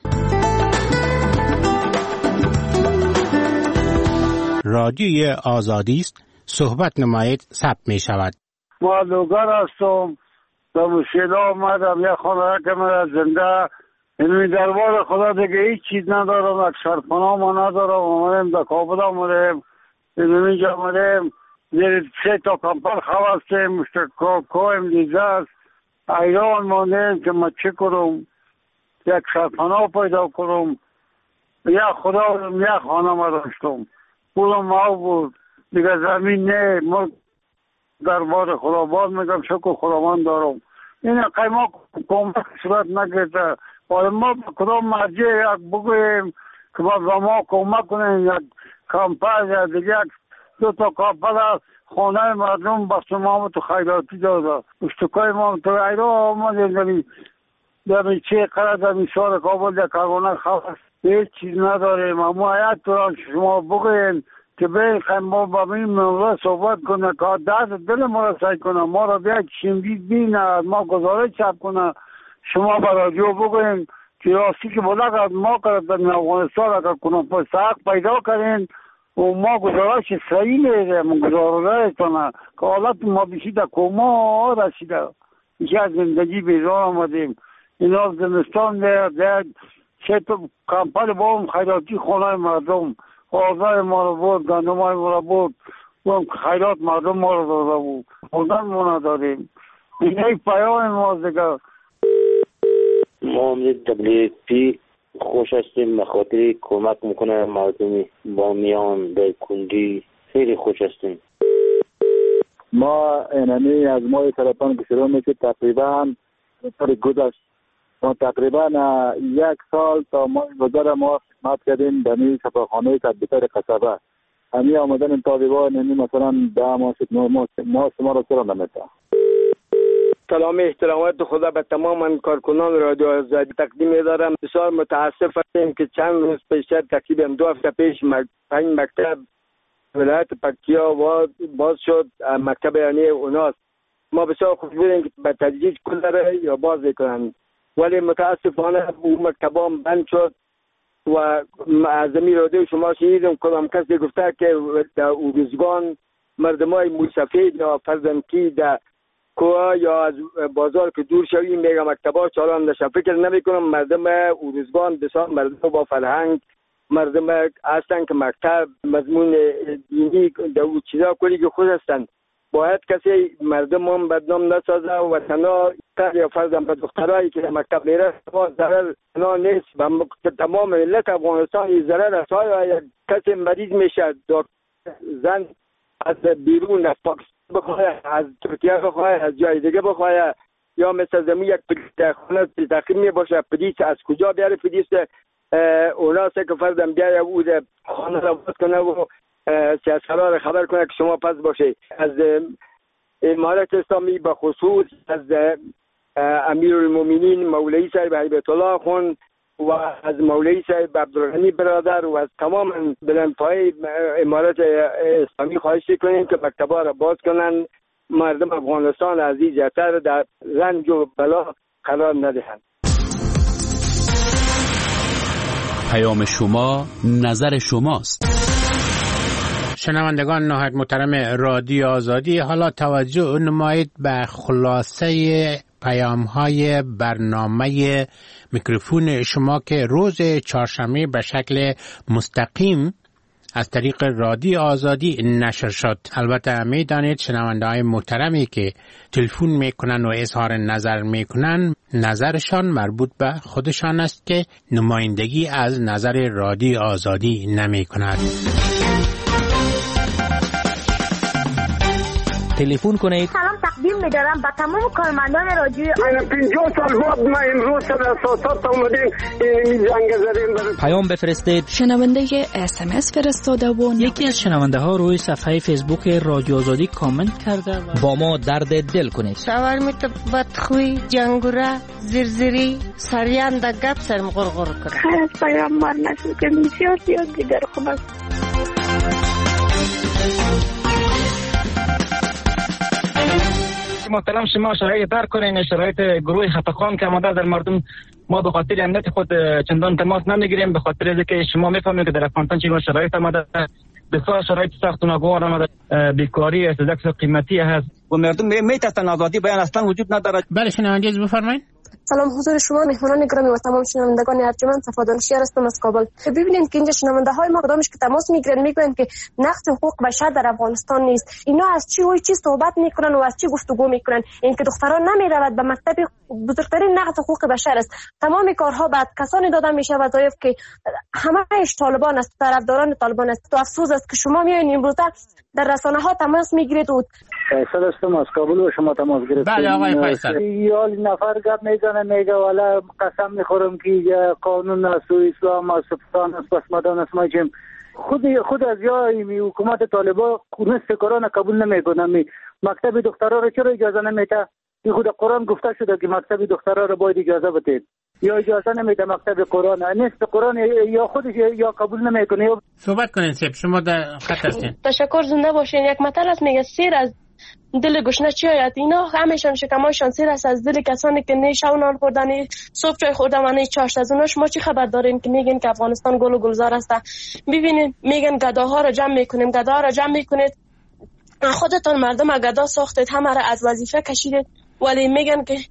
[SPEAKER 10] رادیوی آزادی است، صحبت نمایید، ثبت می شود.
[SPEAKER 11] ما لوگر هستم، به مشکل آمدم، یک خانه که من زنده این دربار خدا دیگه هیچ چیز ندارم، یک سرپناه ما ندارم. آمدیم در کابل آمدیم، اینجا آمدیم، زیر 3 تا کمپر خوستیم، کویم دیزه است، ایران ماندیم که ما چه کنم، یک سرپناه پیدا کنم. یک خدا یک خانه ما داشتم، پولم ما بود دیگه، زمین نه. ما دربار خدا باز میگم شکر خداوند دارم. این قیمه کمک صورت نگرده. ولی ما کدام مرجع یک بگویم که ما کمک کنیم، یک کمپر یا دیگه 2 تا کمپر خانه مردم بس ما تو خیراتی داده. اشتکای ما تو ایران آمدیم، در چه قرار در میسار کابل در کارگانه خواست هیچ چیز نداریم. اما آیت تو شما بگوین که بخوایم ما با این موضوع صحبت کنه که دست دل ما را سعی کنه، ما را بیا شنبید بینه، ما گزارش چپ کنه. شما با رادیو بگوین که راستی که بوده که ما کرد در افغانستان اگر کنم پس حق پیدا کردین و ما گزارش صحیح میده، ما گزارش کنه که حالت ما بشیده کما رسیده. ایشه از زندگی بیزار آمدیم. اینا زمستان در 3 تا کمپر با هم خیراتی خانه مردم آزای ما رو بود، گندم های ما رو بود، خیرات مردم ما رو داده بود. خوندن ما نداریم. این پیام ما دیگه.
[SPEAKER 4] ما هم WFP خوش هستیم به خاطر کمک میکنه مردم بامیان در کنجی خیلی خوش هستیم.
[SPEAKER 12] ما اینمی از ماه سرطان که شروع میشه تقریبا گذشت ما تقریبا 1 سال تا ماه گذر ما خدمت کردیم به این شفاخانه تدبیتر قصبه. همی آمدن طالبان همی مثلا 10 ماه 9 ماه شما را سرا نمیده.
[SPEAKER 24] سلام احترامات خدا به تمام کارکنان رادیو آزادی تقدیم دارم. بسیار متاسف هستیم که چند روز پیشتر تقریبا 2 هفته پیش 5 مکتب ولایت پکتیا باز شد. مکتب یعنی اوناس ما بسیار خوش بودیم که به تدریج کل داره یا باز کنن، ولی متاسفانه اون مکتبان بند شد و از زمین رادیو شما شنیدم کدام کسی گفته که در اوروزگان مردمای موسفید یا فرزنکی در کوه یا از بازار که دور شوی میگه مکتبا چالان نشه. فکر نمی کنم مردم اوروزگان بسیار مردم با فرهنگ مردم هستن که مکتب مضمون دینی در او چیزا کلی که خود هستن. باید کسی مردم هم بدنام نسازه و تنها یا فرزن به دخترهایی که مکتب میره ضرر تنها نیست به تمام ملت افغانستان ضرر است. های کسی مریض میشه زن از بیرون از پاکستان بخواه از ترکیه بخواه از جای دیگه بخواه یا مثل زمین یک پلیس خانه تخیر می باشه پلیس از کجا بیاره پلیس اونا سه که فردم بیاره او خانه را باز کنه و سیاسرها را خبر کنه که شما پس باشه. از امارت اسلامی به خصوص از امیرالمومنین مولوی صاحب هیبت الله خان و از مولوی صاحب عبدالغنی برادر و از تمام بلندپای امارت اسلامی خواهش کنیم که مکتبا را باز کنن، مردم افغانستان عزیزتر در رنج و بلا قرار ندهند.
[SPEAKER 5] پیام شما نظر شماست.
[SPEAKER 10] شنوندگان نهایت محترم رادیو آزادی، حالا توجه نمایید به خلاصه پیام‌های برنامه میکروفون شما که روز چهارشنبه به شکل مستقیم از طریق رادیو آزادی نشر شد. البته میدانید شنونده‌های محترمی که تلفن میکنن و اظهار نظر میکنن نظرشان مربوط به خودشان است که نمایندگی از نظر رادیو آزادی نمیکند.
[SPEAKER 1] تلفن کنید.
[SPEAKER 13] سلام تقدیم می‌دارم به تمام کارمندان رادیو.
[SPEAKER 24] من 50 سال بعد ما امروز سر اساسات اومدیم این جنگ زدیم.
[SPEAKER 1] پیام بفرستید.
[SPEAKER 14] شنونده SMS فرستاده و
[SPEAKER 1] یکی از شنونده ها روی صفحه فیسبوک رادیو آزادی کامنت کرده و با ما درد دل کنید.
[SPEAKER 13] شاورمیت بدخوی جنگوره زرزری سریان د گپ سرم غرغر کنه. خیر پیام مار نشد که بسیار دیگر خوب است.
[SPEAKER 15] محترم شما شرایط در کنین، شرایط گروه خفقان که آمده در مردم ما به خاطر امنیت خود چندان تماس نمیگیریم، به خاطر اینکه شما میفهمید که در افغانستان چه شرایط آمده، بسیار شرایط سخت و ناگوار آمده، بیکاری استدکس قیمتی هست و مردم میترسن، آزادی بیان اصلا وجود ندارد.
[SPEAKER 10] بله شنونده بفرمایید.
[SPEAKER 25] سلام حضور شما مهمانان گرامی و تمام شنوندگان ارجمند، صفادان شهر هستم از کابل. ببینید که اینجا شنونده های ما کدامش که تماس میگیرن که نقض حقوق بشر در افغانستان نیست. اینا از چی و چی صحبت میکنن و از چی گفتگو میکنن؟ اینکه دختران نمیرود به مکتب بزرگترین نقض حقوق بشر است. تمام کارها بعد کسانی داده میشه وظایف که همه‌اش طالبان است، طرفداران طالبان است. تو افسوس است که شما میایین امروز در رسانه ها تماس میگیرید و
[SPEAKER 12] فیصل هستم از کابل و شما تماس گرفتید.
[SPEAKER 10] بله آقای فیصل.
[SPEAKER 12] یا نفر گپ میزنه میگه والا قسم میخورم که قانون است و اسلام است و پاکستان است پس مدان است ماجم خود از یای حکومت طالبان نصف قرآن قبول نمیکنه. مکتب دخترها رو چرا اجازه نمیده؟ این خود قرآن گفته شده که مکتب دخترها رو باید اجازه بدید. یا اجازه نمیده مکتب قرآن، نصف قرآن یا خودش یا قبول نمیکنه.
[SPEAKER 10] صحبت کنین سیب، شما در خط هستین.
[SPEAKER 25] تشکر، زنده باشین. یک مطلب است میگه سیر از دل گشنه چی آید؟ اینا همیشان شکمایشان سیر است از دل کسانی که نه شب نان خوردن صبح چای خوردن و نه چاشت. از اوناش ما چی خبر داریم که میگن که افغانستان گل و گلزار است؟ ببینید میگن گداها رو جمع میکنیم، گدا رو جمع میکنید. خودتون مردم گدا ساختید، همه را از وظیفه کشیدید، ولی میگن که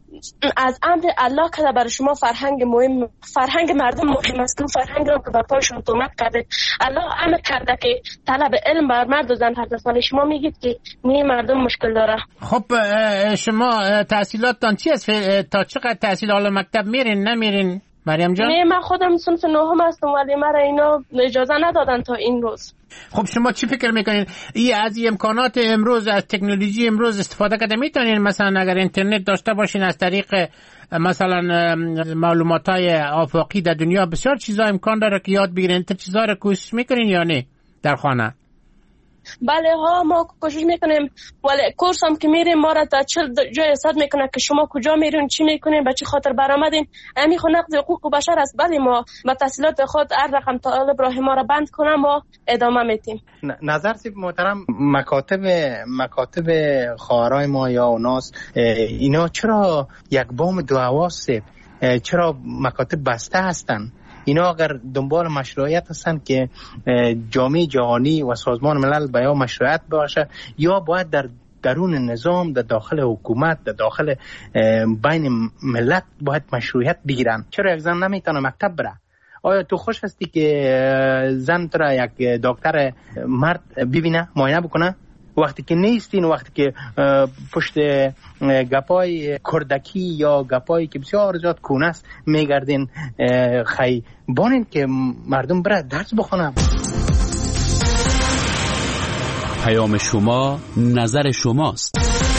[SPEAKER 13] از امر الله که برای شما فرهنگ مردم مهم است. فرهنگ را که بر پایشون تومت کرده، الله امر کرده که طلب علم بر مرد و زن فرض است، ولی شما میگید که نه مردم مشکل داره.
[SPEAKER 10] خب شما تحصیلاتتان چی است؟ تا چقدر تحصیل حالا مکتب میرین نمیرین مریم جان؟
[SPEAKER 13] نه من خودم صنف نهم هستم ولی مرا اینا اجازه ندادن تا این روز.
[SPEAKER 10] خب شما چی فکر میکنین؟ از امکانات امروز، از تکنولوژی امروز استفاده کرده میتونین؟ مثلا اگر اینترنت داشته باشین از طریق مثلا معلومات‌های آفاقی در دنیا بسیار چیزا امکان داره که یاد بگیرین. تا چیزا رو کوشش میکنین یا نه در خانه؟
[SPEAKER 13] بله ها ما کوشش میکنیم، ولی کورس هم که میریم ما را تا 40 جای استاد میکنه که شما کجا میرین، چی میکنین، به چه خاطر برآمدین. امی خو نقض حقوق بشر است. بله ما با تحصیلات خود هر رقم طالب راه ما را بند کنم ما ادامه میتیم.
[SPEAKER 6] نظر سید محترم، مکاتب خواهرای ما یا اوناس اینا چرا یک بام دو حواس، چرا مکاتب بسته هستن؟ اینا اگر دنبال مشروعیت هستن که جامعه جهانی و سازمان ملل به یا مشروعیت باشه، یا باید در درون نظام، در داخل حکومت، در داخل بین ملت باید مشروعیت بگیرن. چرا یک زن نمیتونه مکتب بره؟ آیا تو خوش هستی که زن تو را یک دکتر مرد ببینه، معاینه بکنه؟ وقتی که نیستین، وقتی که پشت گپای کردکی یا گپایی که بسیار زیاد کونه است میگردین، خی بانین که مردم بره درس بخونن.
[SPEAKER 5] پیام شما نظر شماست.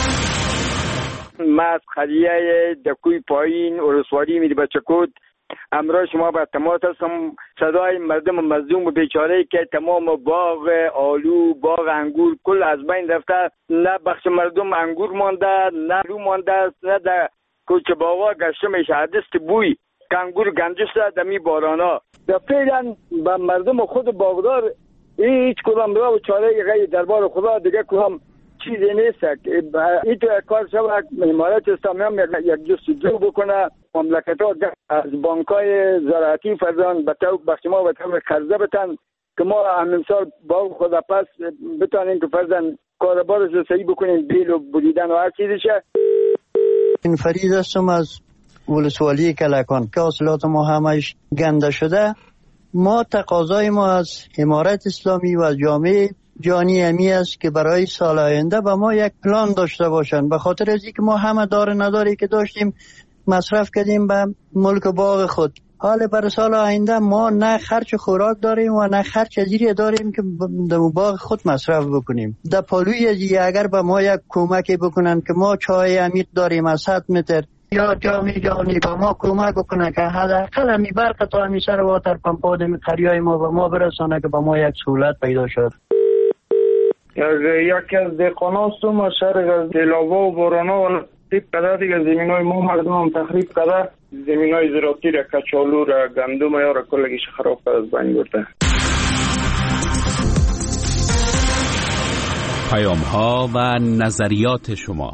[SPEAKER 24] من از قریه دکوی پایین ارسواری میری بچکود امروز شما به تماس هستم. صدای مردم مظلوم و بیچاره که تمام باغ آلو، باغ انگور کل از بین رفته، نه بخش مردم انگور مانده، نه آلو مانده، نه در کوچه باغا گشته میشه. حدست بوی که انگور گنجه شده دمی بارانا. فعلا به مردم خود باغدار هیچ کدام راه و چاره غیر دربار خدا دیگه کدام چیزی نیست. این تو کار شود امارت اسلامی هم یک جستجو بکنه، مملکت ها از بانک های زراعتی فرزان به بخش ما به طور قرضه بتن که ما همین سال با خدا پس بتانیم که فرزان کاربارش رو صحیح بکنیم، بیل و بریدن و هر چیزشه.
[SPEAKER 16] این فرید هستم از ولسوالی کلکان که حاصلات ما همش گنده شده. ما تقاضای ما از امارت اسلامی و از جامعه جهانی همی است که برای سال آینده به ما یک پلان داشته باشن، به خاطر از اینکه ما همه دار نداری که داشتیم مصرف کردیم به ملک باغ خود. حال برای سال آینده ما نه خرچ خوراک داریم و نه خرچ ازیری داریم که در باغ خود مصرف بکنیم. در پالوی ازی اگر به ما یک کمکی بکنن که ما چای عمیق داریم از 100 متر، یا جامعه جهانی به ما کمک بکنه که حداقل همی برق تا همی سر واتر پمپ آدم قریای ما به ما برسانه که به ما یک سهولت پیدا شد.
[SPEAKER 11] یکی از دهقانا هستم از شهر دلاوا و بارانا و تخریب کرده دیگه زمین های ما مردم هم تخریب کرده، زمین های زراعتی را، کچالو را، گندم یا را کلگیش خراب کرده از بین برده.
[SPEAKER 5] پیام ها و نظریات شما.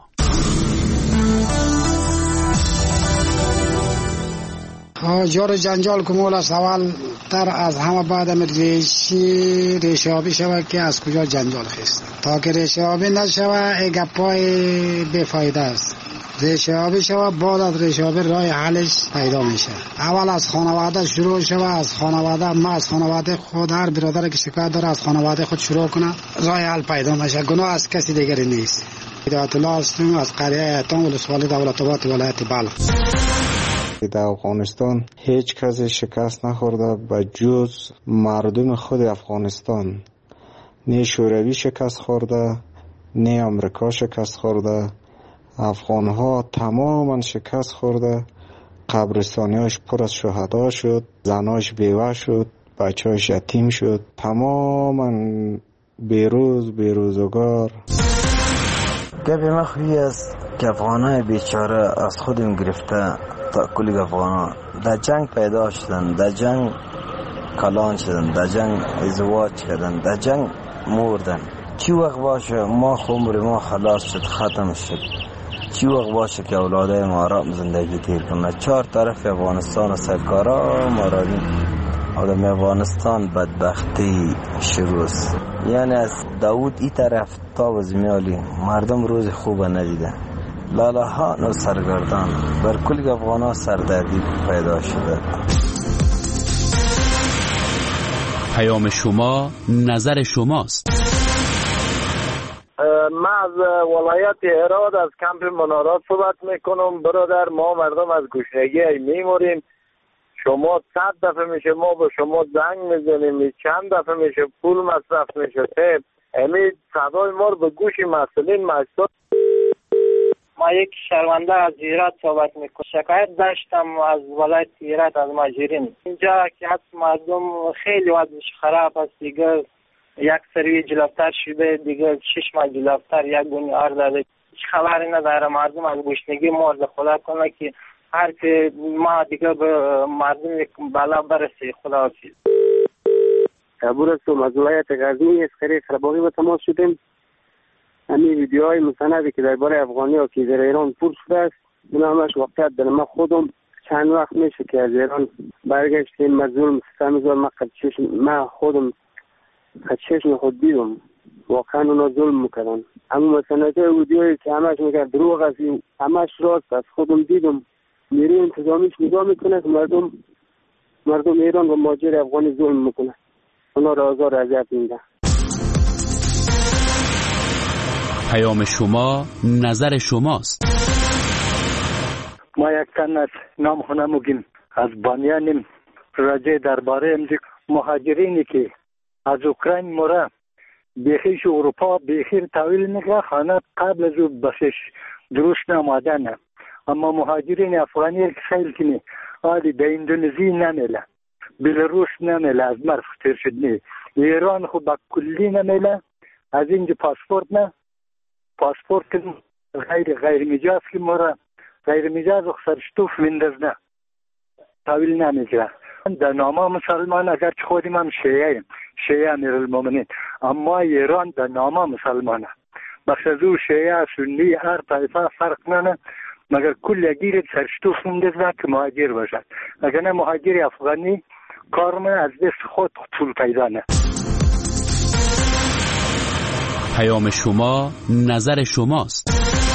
[SPEAKER 17] جور جنجال کمول است. اول تر از همه بعد ریشابی شود که از کجا جنجال خیست. تا که ریشابی نشود ای گپای بفایده است. ریشابی شود، بعد از ریشابی راه حلش پیدا میشه. اول از خانواده شروع شود، از خانواده، ما از خانواده خود، هر برادر که شکایت داره از خانواده خود شروع کنه راه حل پیدا میشه. گناه از کسی دیگری نیست. هدایت الله هستم از قریه ایتام ولسوالی دولت آباد ولایت بلخ.
[SPEAKER 18] در افغانستان هیچ کسی شکست نخورده به جز مردم خود افغانستان. نه شوروی شکست خورده، نه امریکا شکست خورده. افغانها تماما شکست خورده. قبرستانیاش پر از شهدا شد، زناش بیوه شد، بچه‌اش یتیم شد. تماما بیروزگار.
[SPEAKER 20] گپی مخفی است که افغانای بیچاره از خودم گرفته تا کلی افغانا در جنگ پیدا شدن، در جنگ کلان شدن، در جنگ ازدواج کردن، در جنگ مردن. چی وقت باشه ما عمر ما خلاص شد، ختم شد. چی وقت باشه که اولادای ما آرام زندگی تیر کنه. 4 طرف افغانستان و سرکارا مرادی آدم افغانستان بدبختی شروع است. یعنی از داود ای طرف تا وزمیالی مردم روز خوب ندیده. لالهان و سرگردان بر کل افغان سردردی پیدا شده.
[SPEAKER 5] پیام شما نظر شماست.
[SPEAKER 24] من از ولایت هرات از کمپ منارات صحبت میکنم. برادر، ما مردم از گشنگی میموریم. شما 100 دفعه میشه ما به شما زنگ میزنیم، چند دفعه میشه پول مصرف میشه. امید صدای ما رو به گوش مسئولین مجلس.
[SPEAKER 7] ما یک شرمنده از هرات صحبت میکنم. شکایت داشتم از ولایت هرات از ماجرین. اینجا که از مردم خیلی وضعش خراب است. دیگه یک سری جلوتر شده، دیگه 6 ماه جلوتر یک گونی داده. هیچ خبری نداره. مردم از گشنگی مرد. خدا کنه که هر که ما دیگه به مردم یک بلا برسه. خدا حافظ.
[SPEAKER 24] عبور هستم از ولایت غزنی. از خیلی خراباقی به تماس شدیم. همین ویدیوهای مستندی که درباره افغانی ها که در ایران پر شده است، اون همش واقعیت داره. من خودم چند وقت میشه که از ایران برگشتیم. من ظلم ستم من خودم خدشش خود دیدم. واقعا اونا ظلم میکردن. اما مستندهای ویدیوهایی که همش میگه دروغ است، همش راست از خودم دیدم. نیروی انتظامیش نگاه میکنه که مردم ایران و مهاجر افغانی ظلم میکنه. اونا را آزار اذیت میده.
[SPEAKER 5] پیام شما نظر شماست.
[SPEAKER 8] ما یک تن از نام خونموگیم از بانیانیم. راجع درباره امروز مهاجرینی که از اوکراین موره بیخیش اروپا بیخیر تحویل میگه، خانه قبل از او بسش درست نمادنه. اما مهاجرین افغانی که خیلی کنی آلی به اندونزی نمیله، بلاروس نمیله، از مرف تیر شد نی، ایران خود با کلی نمیله. از اینجا پاسپورت نه، پاسپورت که غیر میجاز که مورا غیر میجاز سرشتوف ویندز نه تحویل نمیگیره. در نامه مسلمان اگر چه خودیم هم شیعه امیرالمومنین، اما ایران در نامه مسلمانه. بخش از او شیعه سنی هر طایفه فرق ننه، مگر کل گیر سرشتوف ویندز نه که مهاجر باشد. اگر نه مهاجر افغانی کارمه از دست خود طول پیدا نه.
[SPEAKER 5] پیام شما نظر شماست.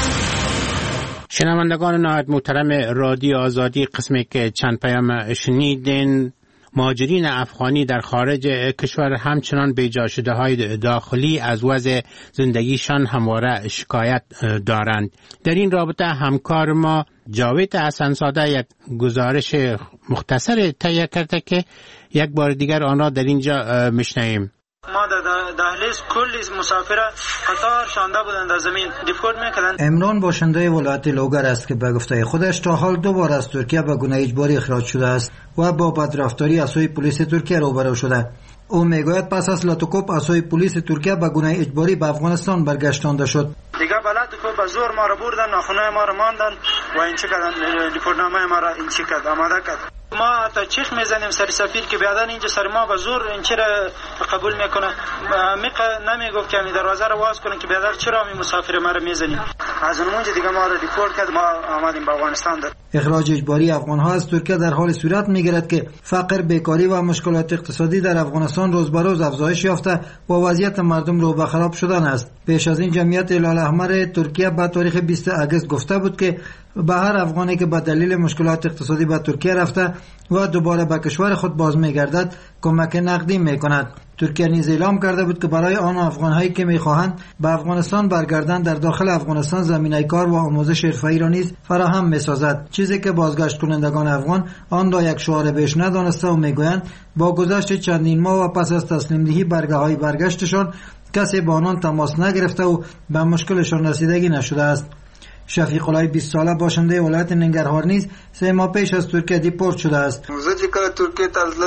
[SPEAKER 10] شنوندگان نهایت محترم رادیو آزادی، قسمی که چند پیام شنیدین، مهاجرین افغانی در خارج کشور همچنان بیجا شده های داخلی از وضع زندگیشان همواره شکایت دارند. در این رابطه همکار ما جاوید حسن‌زاده یک گزارش مختصر تهیه کرده که یک بار دیگر آن را در اینجا میشنویم.
[SPEAKER 19] ما در دهلیز کلی مسافر قطار شانده بودند، در زمین دیپورت میکردند.
[SPEAKER 21] عمران باشنده ولایت لوگر است که به گفته خودش تا حال 2 بار از ترکیه به گونه اجباری اخراج شده است و با بدرفتاری از سوی پلیس ترکیه روبرو شده. او میگوید پس از لاتوکوپ از سوی پلیس ترکیه به گونه اجباری به افغانستان برگشتانده شد.
[SPEAKER 19] دیگه بلد کو به زور ما رو بردن، ناخونه ما رو ماندن و این چه کردن، دیپورتنامه ما رو این چه کرد، آماده کرد. ما تا چیخ میزنیم سر سفیر که بیادن اینجا سر ما به زور این چرا قبول میکنه. نمیگفت که این دروازه رو باز کنه که بیادر چرا می مسافر ما رو میزنیم. از اونجا دیگه ما رو دیپورت کرد، ما آمدیم به افغانستان.
[SPEAKER 21] اخراج اجباری افغان‌ها از ترکیه در حال صورت میگیرد که فقر، بیکاری و مشکلات اقتصادی در افغانستان روز به روز افزایش یافته و وضعیت مردم رو به خراب شدن است. پیش از این جمعیت هلال احمر ترکیه به تاریخ 20 اگست گفته بود که به هر افغانی که به دلیل مشکلات اقتصادی به ترکیه رفته و دوباره به کشور خود باز میگردد کمک نقدی میکند. ترکیه نیز اعلام کرده بود که برای آن افغان‌هایی که میخواهند به افغانستان برگردند در داخل افغانستان زمینه کار و آموزش حرفه‌ای را نیز فراهم میسازد، چیزی که بازگشت کنندگان افغان آن را یک شعار بیش ندانسته و میگویند با گذشت چندین ماه و پس از تسلیم دهی برگه‌های برگشتشان کسی با آنان تماس نگرفته و به مشکلشان رسیدگی نشده است. شفیق الله 20 ساله باشنده ولایت ننگرهار نیز 3 ماه پیش از ترکیه دیپورت شده است.
[SPEAKER 22] ترکیه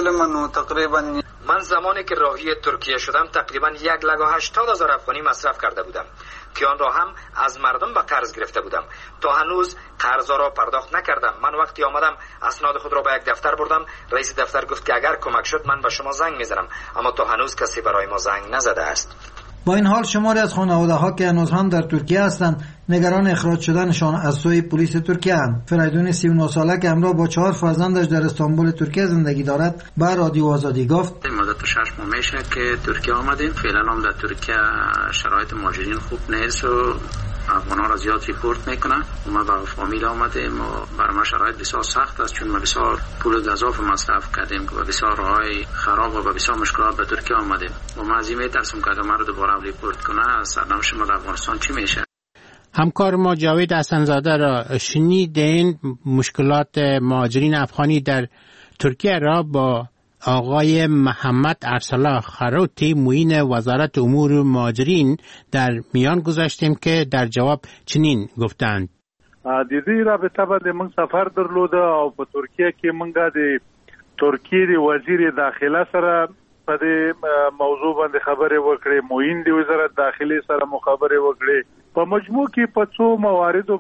[SPEAKER 22] من زمانی که راهی ترکیه شدم تقریبا 1,80,000 افغانی مصرف کرده بودم که آن را هم از مردم به قرض گرفته بودم. تا هنوز قرضا را پرداخت نکردم. من وقتی آمدم اسناد خود را به یک دفتر بردم، رئیس دفتر گفت که اگر کمک شد من به شما زنگ میزنم، اما تا هنوز کسی برای ما زنگ نزده است.
[SPEAKER 21] با این حال شماری از خانواده‌ها که هنوز هم در ترکیه هستند نگران اخراج شدنشان از سوی پلیس ترکیه اند. فریدون 39 ساله که همراه با 4 فرزندش در استانبول ترکیه زندگی دارد به رادیو آزادی گفت
[SPEAKER 22] مدت 6 ماه میشه که ترکیه آمدیم. فعلا هم در ترکیه شرایط مهاجرین خوب نیست و افغان‌ها را زیاد ریپورت میکنه و ما با فامیل آمدیم و برای ما شرایط بسیار سخت است، چون ما بسیار پول گزاف مصرف کردیم و بسیار راههای خراب و بسیار مشکلات به ترکیه آمدیم و ما از این میترسیم که اگر ما رو دوباره ریپورت کنه سرنوشت ما در افغانستان چی میشه.
[SPEAKER 10] همکار ما جاوید حسن‌زاده را شنیدین مشکلات مهاجرین افغانی در ترکیه را با آقای محمد ارسلا خروتی معین وزارت امور مهاجرین در میان گذاشتیم که در جواب چنین گفتند.
[SPEAKER 2] د دې رابطه باندې موږ سفر درلوده او په ترکیه کې موږ د ترکیې د وزیر داخله سره په دې موضوع باندې خبرې وکړې، معین د وزارت داخلي سره مخابره وکړې. په مجموع کې په څو مواردو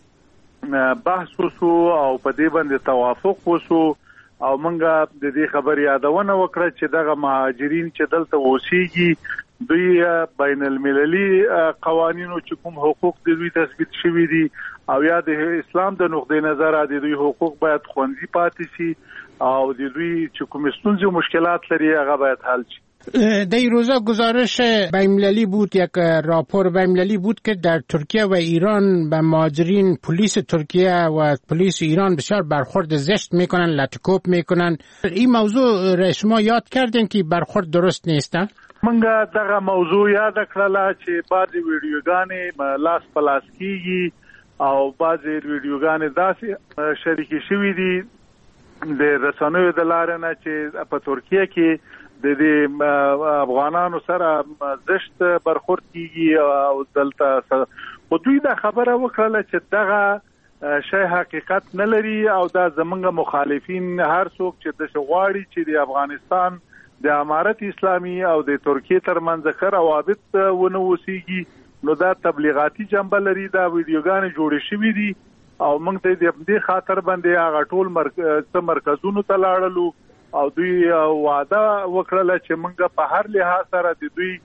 [SPEAKER 2] باندې بحث وشو او په دې باندې توافق وشو او منګه د دې خبرې یادونه وکړه چې دغه مهاجرین چې دلته اوسېږي دوی بین المللي قوانینو چې کوم حقوق د دوی تثبیت شوي دي او یا د اسلام د نقطې نظر د دوی حقوق باید خوندي پاتې شي او د دوی چې کوم ستونزې و مشکلات لري هغه باید حل شي.
[SPEAKER 10] در این روزا گزارش بین‌المللی بود، یک راپور بین‌المللی بود که در ترکیه و ایران به مهاجرین پلیس ترکیه و پلیس ایران بسیار برخورد زشت میکنن، لطکوب میکنن. این موضوع را شما یاد کردین که برخورد درست نیسته؟
[SPEAKER 2] منګه دغه موضوع یاد کړله چې بعضی ویډیوګانې لاس پلاس کیږي او بعضی ویډیوګانې داسې شریکې شوې دي د رسنیو د لارې نه چې په ترکیه کې د افغانانو سره زشت برخورد کیږي او دلته خو دوی دا خبره وکړه چې دغه شی حقیقت نه لري او دا زمونږ مخالفین هر څوک چې د غواړي چې د افغانستان د امارت اسلامي او د ترکیې ترمنځ ښه روابط ونه اوسېږي نو دا تبلیغاتي جنبه لري. دا ویډیوګانې جوړې شوې دي او موږ ته د دې خاطر باندې هغه ټول مرکزونو ته لاړلو او دوی وعده وکړه چې موږ په هر لحاظ سره د دوی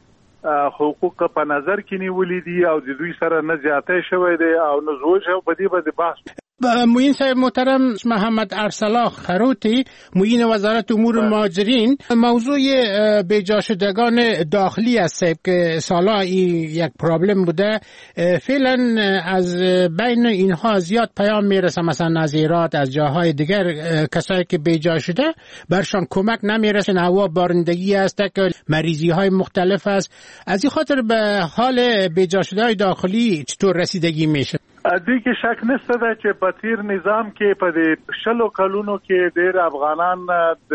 [SPEAKER 2] حقوق په نظر کې نیولې دي او د دوی سره نه زیاتې شوی دی او نه زوج او په دې باندې بحث.
[SPEAKER 10] معین صاحب محترم محمد ارسلا خروتی معین وزارت امور مهاجرین، موضوع بیجا شدگان داخلی است که سالا یک پرابلم بوده. فعلا از بین اینها زیاد پیام میرسه، مثلا از ایران از جاهای دیگر کسایی که بیجا شده برشان کمک نمیرسه، نوع بارندگی است که مریضی های مختلف است. از این خاطر به حال بیجا شده های داخلی چطور رسیدگی میشه؟
[SPEAKER 2] دې کې شک نشته ده چې په تیر نظام کې په دې شلو کلونو کې ډېر افغانان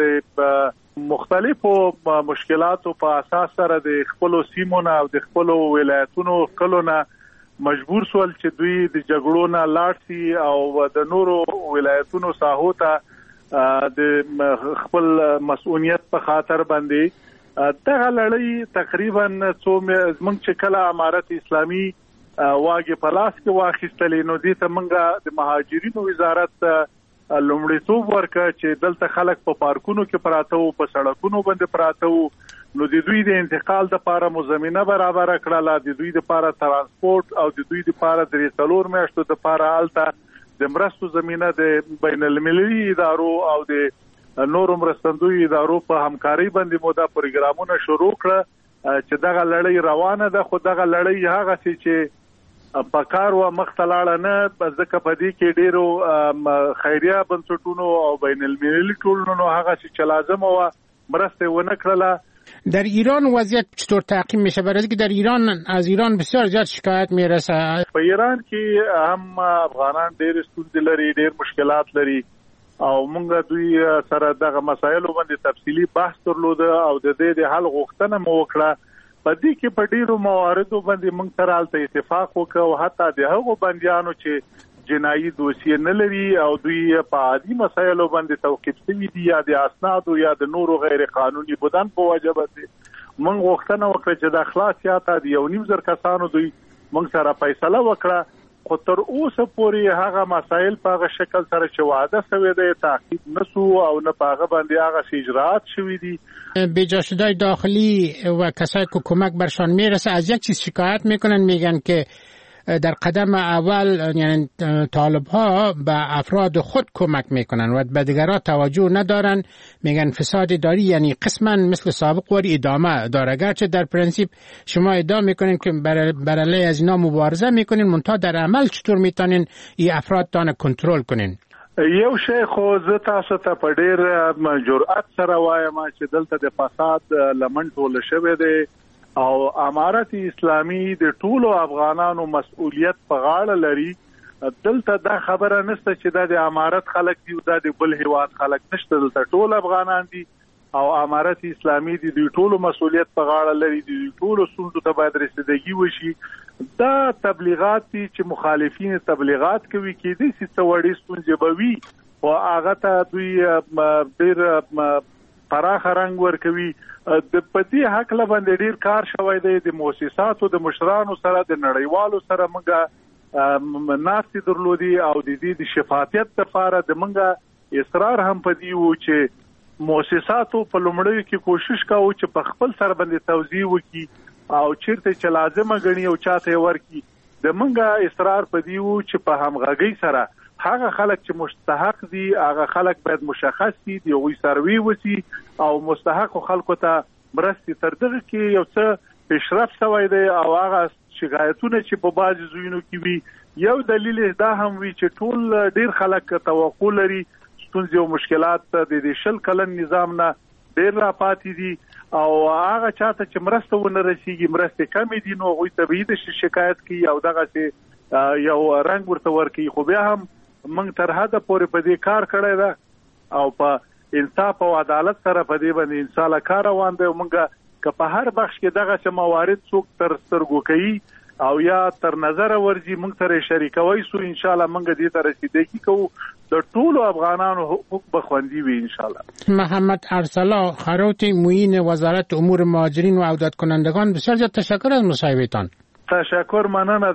[SPEAKER 2] د مختلفو مشکلاتو په اساس سره د خپل سیمونو او د خپل ولایتونو کلونه مجبور شول چې دوی د جګړو نه لاړ شي او د نورو ولایتونو ساحو ته د خپل مسؤلیت په خاطر باندې دغه لړۍ تقریبا زموږ چې کله امارت اسلامي واګه پلاس کې واخیستلې نو دې ته منګه د مهاجرینو وزارت لومړیتوب ورکړ چې دلته خلک په پارکونو کې پراته وو، په سړکونو باندې پراته وو، نو د دوی د انتقال لپاره مزمنه برابر کړله، د دوی لپاره ترانسپورت او د دوی لپاره د 3 میاشتو لپاره الته د مرستو زمينه د بین المللي ادارو او د نورو مرستندوی ادارو په همکاري باندې مودا پروګرامونه شروع کړ چې دغه لړۍ روانه ده. خو دغه لړۍ هغه چې پکار و مختلاړه نه ځکه په دې کې ډیرو خیریه بنسټونو او بین المللي ټولنو هغه چې لازم و مرسته ونه کړله.
[SPEAKER 10] در ایران وضعیت چطور تعقیب میشه؟ برای اینکه در ایران از ایران بسیار زیاد شکایت میرسه.
[SPEAKER 2] په ایران کې هم افغانان ډیر ستونزې لري، ډیر مشکلات لري او موږ دوی سره دغه مسایلو باندې تفصیلی بحث درلوده او د دې د حل غوښتنه مو وکړه. په دې کې په ډیرو مواردو باندې موږ سره الته اتفاق وکړ او حتی د هغو بندیانو چې جنایي دوسیه نه لري او دوی په عادي مسایلو باندې توقیف شوي دي یا د اسنادو یا د نورو غیر قانوني بودن په وجه باندې موږ غوښتنه وکړه چې د خلاصیات د 1.5 کسانو دوی موږ سره فیصله وکړه. خو تر اوسه پورې هغه مسایل په هغه شکل سره چې وعده شوی دی تعقیب نشو او نه په هغه باندې هغه اجرات شوی دي.
[SPEAKER 10] بیجا شده داخلی و کسایی که کمک برشان میرسه از یک چیز شکایت میکنن، میگن که در قدم اول یعنی طالب ها به افراد خود کمک میکنن و به دیگران توجه ندارن، میگن فساد داری، یعنی قسما مثل سابق وری ادامه داره. گرچه در پرنسیپ شما ادعا میکنین که برای از اینا مبارزه میکنین، منتها در عمل چطور میتونین این افراد تان کنترل کنین؟
[SPEAKER 2] یو شی خو زه تاسو ته په ډېر جرأت سره وایم چې دلته د فساد لمن ټوله شوی دی او امارت اسلامي د ټولو افغانانو مسؤلیت په غاړه لري. دلته دا خبره نشته چې د امارت خلک دی او د بل هیواد خلک نشته، دلته ټول افغانان دي او امارت اسلامي دي، د ټولو مسؤلیت په غاړه لري، د ټولو ستونزو ته باید رسیدګي وشي. دا تبلیغات دي چې مخالفین تبلیغات کوي کې دي چې وړي ستونزې به وي او هغه ته دوی ډېر پراخ رنګ ورکوي. د پدې حق له باندې ډېر کار شوی دی، د مؤسساتو د مشرانو سره د نړیوالو سره موږ ناستې درلودي او د دې د شفافیت لپاره د موږ اصرار هم پدې وو چې مؤسساتو په لومړیو کې کوشش کاوه چې په خپل سر باندې توزیع وکړي او چیرته چې لازمه غني او چاته ورکی. د منګه اصرار پدې وو چې په همغږي سره هغه خلک چې مستحق دي هغه خلک باید مشخص دي، دی وی سروي وسی او مستحق خلکو ته مرستي تر دغه کې یو څه پیشرفت شوی دی او هغه شکایتونه چې په بعض زوینو کې وي یو دلیل دا هم وی چې ټول ډیر خلک توقع لري ستونزې او مشکلات د شل کلن نظام نه ډیر را پاتې دي او هغه چاته چې مرسته ونه رسیږي مرسته کمې دي نو غوي طبيعي د شکایت کوي او دغه چې یو رنگ ورته ورکي. خو بیا هم موږ تر حده پورې په دې کار کړی دا او په انصاف او عدالت سره په دې باندې ان شاء الله کار روان دی. موږ که په هر بخش کې دغه چې موارد څوک تر سترګو کوي او یا تر نظر ورځي موږ سره شریکوي سو ان شاء الله موږ دې ته رسیدګي کوو، د ټولو افغانانو حقوق به خوندي وي ان شاء الله.
[SPEAKER 10] محمد ارسلا خروتی معین وزارت امور مهاجرین و عودت کنندگان، بسیار زیاد تشکر از مصاحبهتان.
[SPEAKER 2] تشکر، مننه.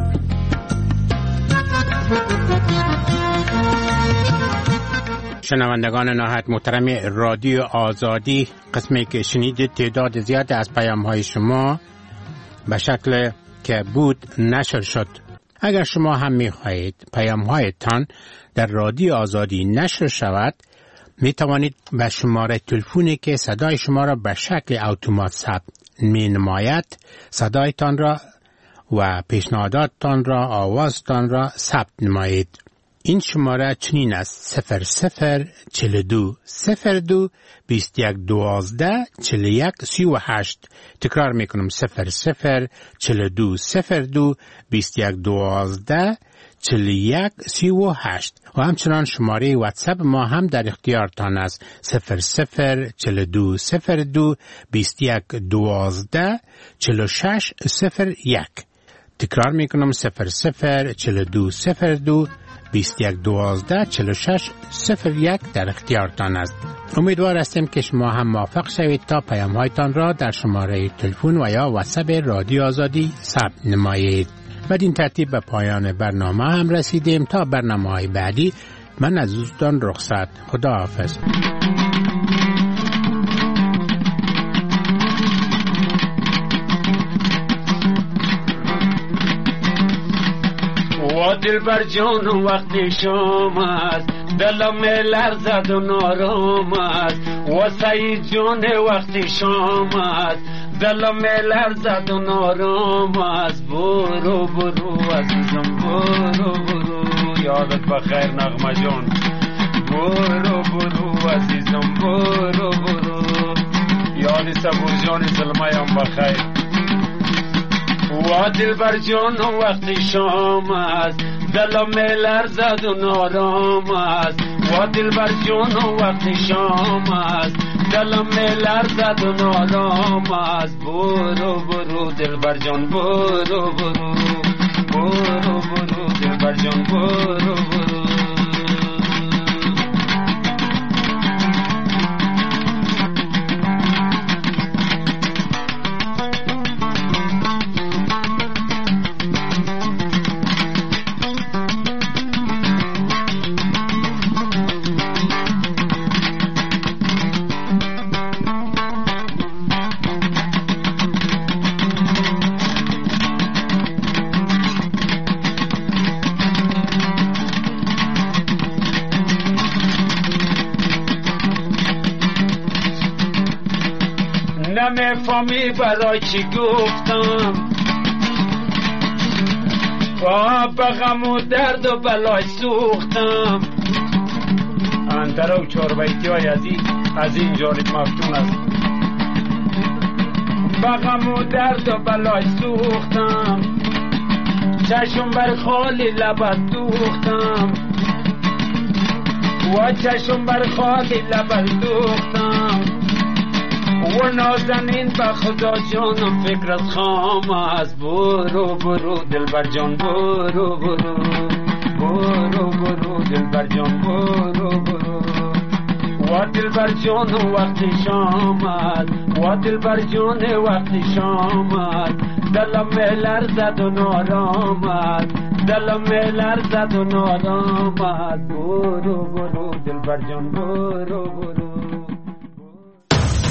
[SPEAKER 10] شنوندگان نهایت محترم رادیو آزادی، قسمی که شنیدید تعداد زیاد از پیام‌های شما به شکل که بود نشر شد. اگر شما هم می‌خواهید پیام‌هایتان در رادیو آزادی نشر شود، می توانید به شماره تلفنی که صدای شما را به شکل اتومات ثبت می‌نماید صدایتان را و پیشنهاداتتان را، آوازتان را ثبت نمایید. این شماره چنین است: 0042 02 21 12 41 38. تکرار میکنم: 0042 02 21 12 41 38. و همچنان شماره واتساپ ما هم در اختیارتان است: 0042 02 21 12 46 01. تکرار میکنم: 0042 02 21 12 46 01 در اختیارتان است. امیدوار هستیم که شما هم موفق شوید تا پیام‌هایتان را در شماره تلفن و یا واتساپ رادیو آزادی ثبت نمایید. بدین ترتیب به پایان برنامه هم رسیدیم. تا برنامه‌های بعدی من از دوستان رخصت. خداحافظ.
[SPEAKER 3] و دلبر جان وقتی شامد دلم لرزد و نارم است و سعید جان وقتی شامد دلم لرزد و نارم است. برو برو عزیزم برو برو، یادت بخیر نغمه جان. برو برو عزیزم برو برو، یاد صبور جان ظلمه بخیر. و دلبر جان وقتی شام است دلم لرزد و نارام است. و دلبر جان وقتی شام است دلم لرزد و نارام است. برو برو دلبر جان برو برو، برو برو دلبر جان برو برو. نمیفهمی برای چی گفتم به غم و درد و بلای سوختم. اندرو چار بیتی های از این جانب مفتون است. به غم و درد و بلای سوختم، چشم بر خالی لبت دوختم و چشم بر خالی لبت دوختم و نازنین به خدا جانم فکر از خام است. برو برو دلبر جان برو برو، برو برو دلبر جان برو برو. و دلبر جان وقتی شامد، و دلبر جان وقتی شامد، دلم لرزد و نارامد، دلم لرزد و نارامد. برو برو دلبر جان برو برو.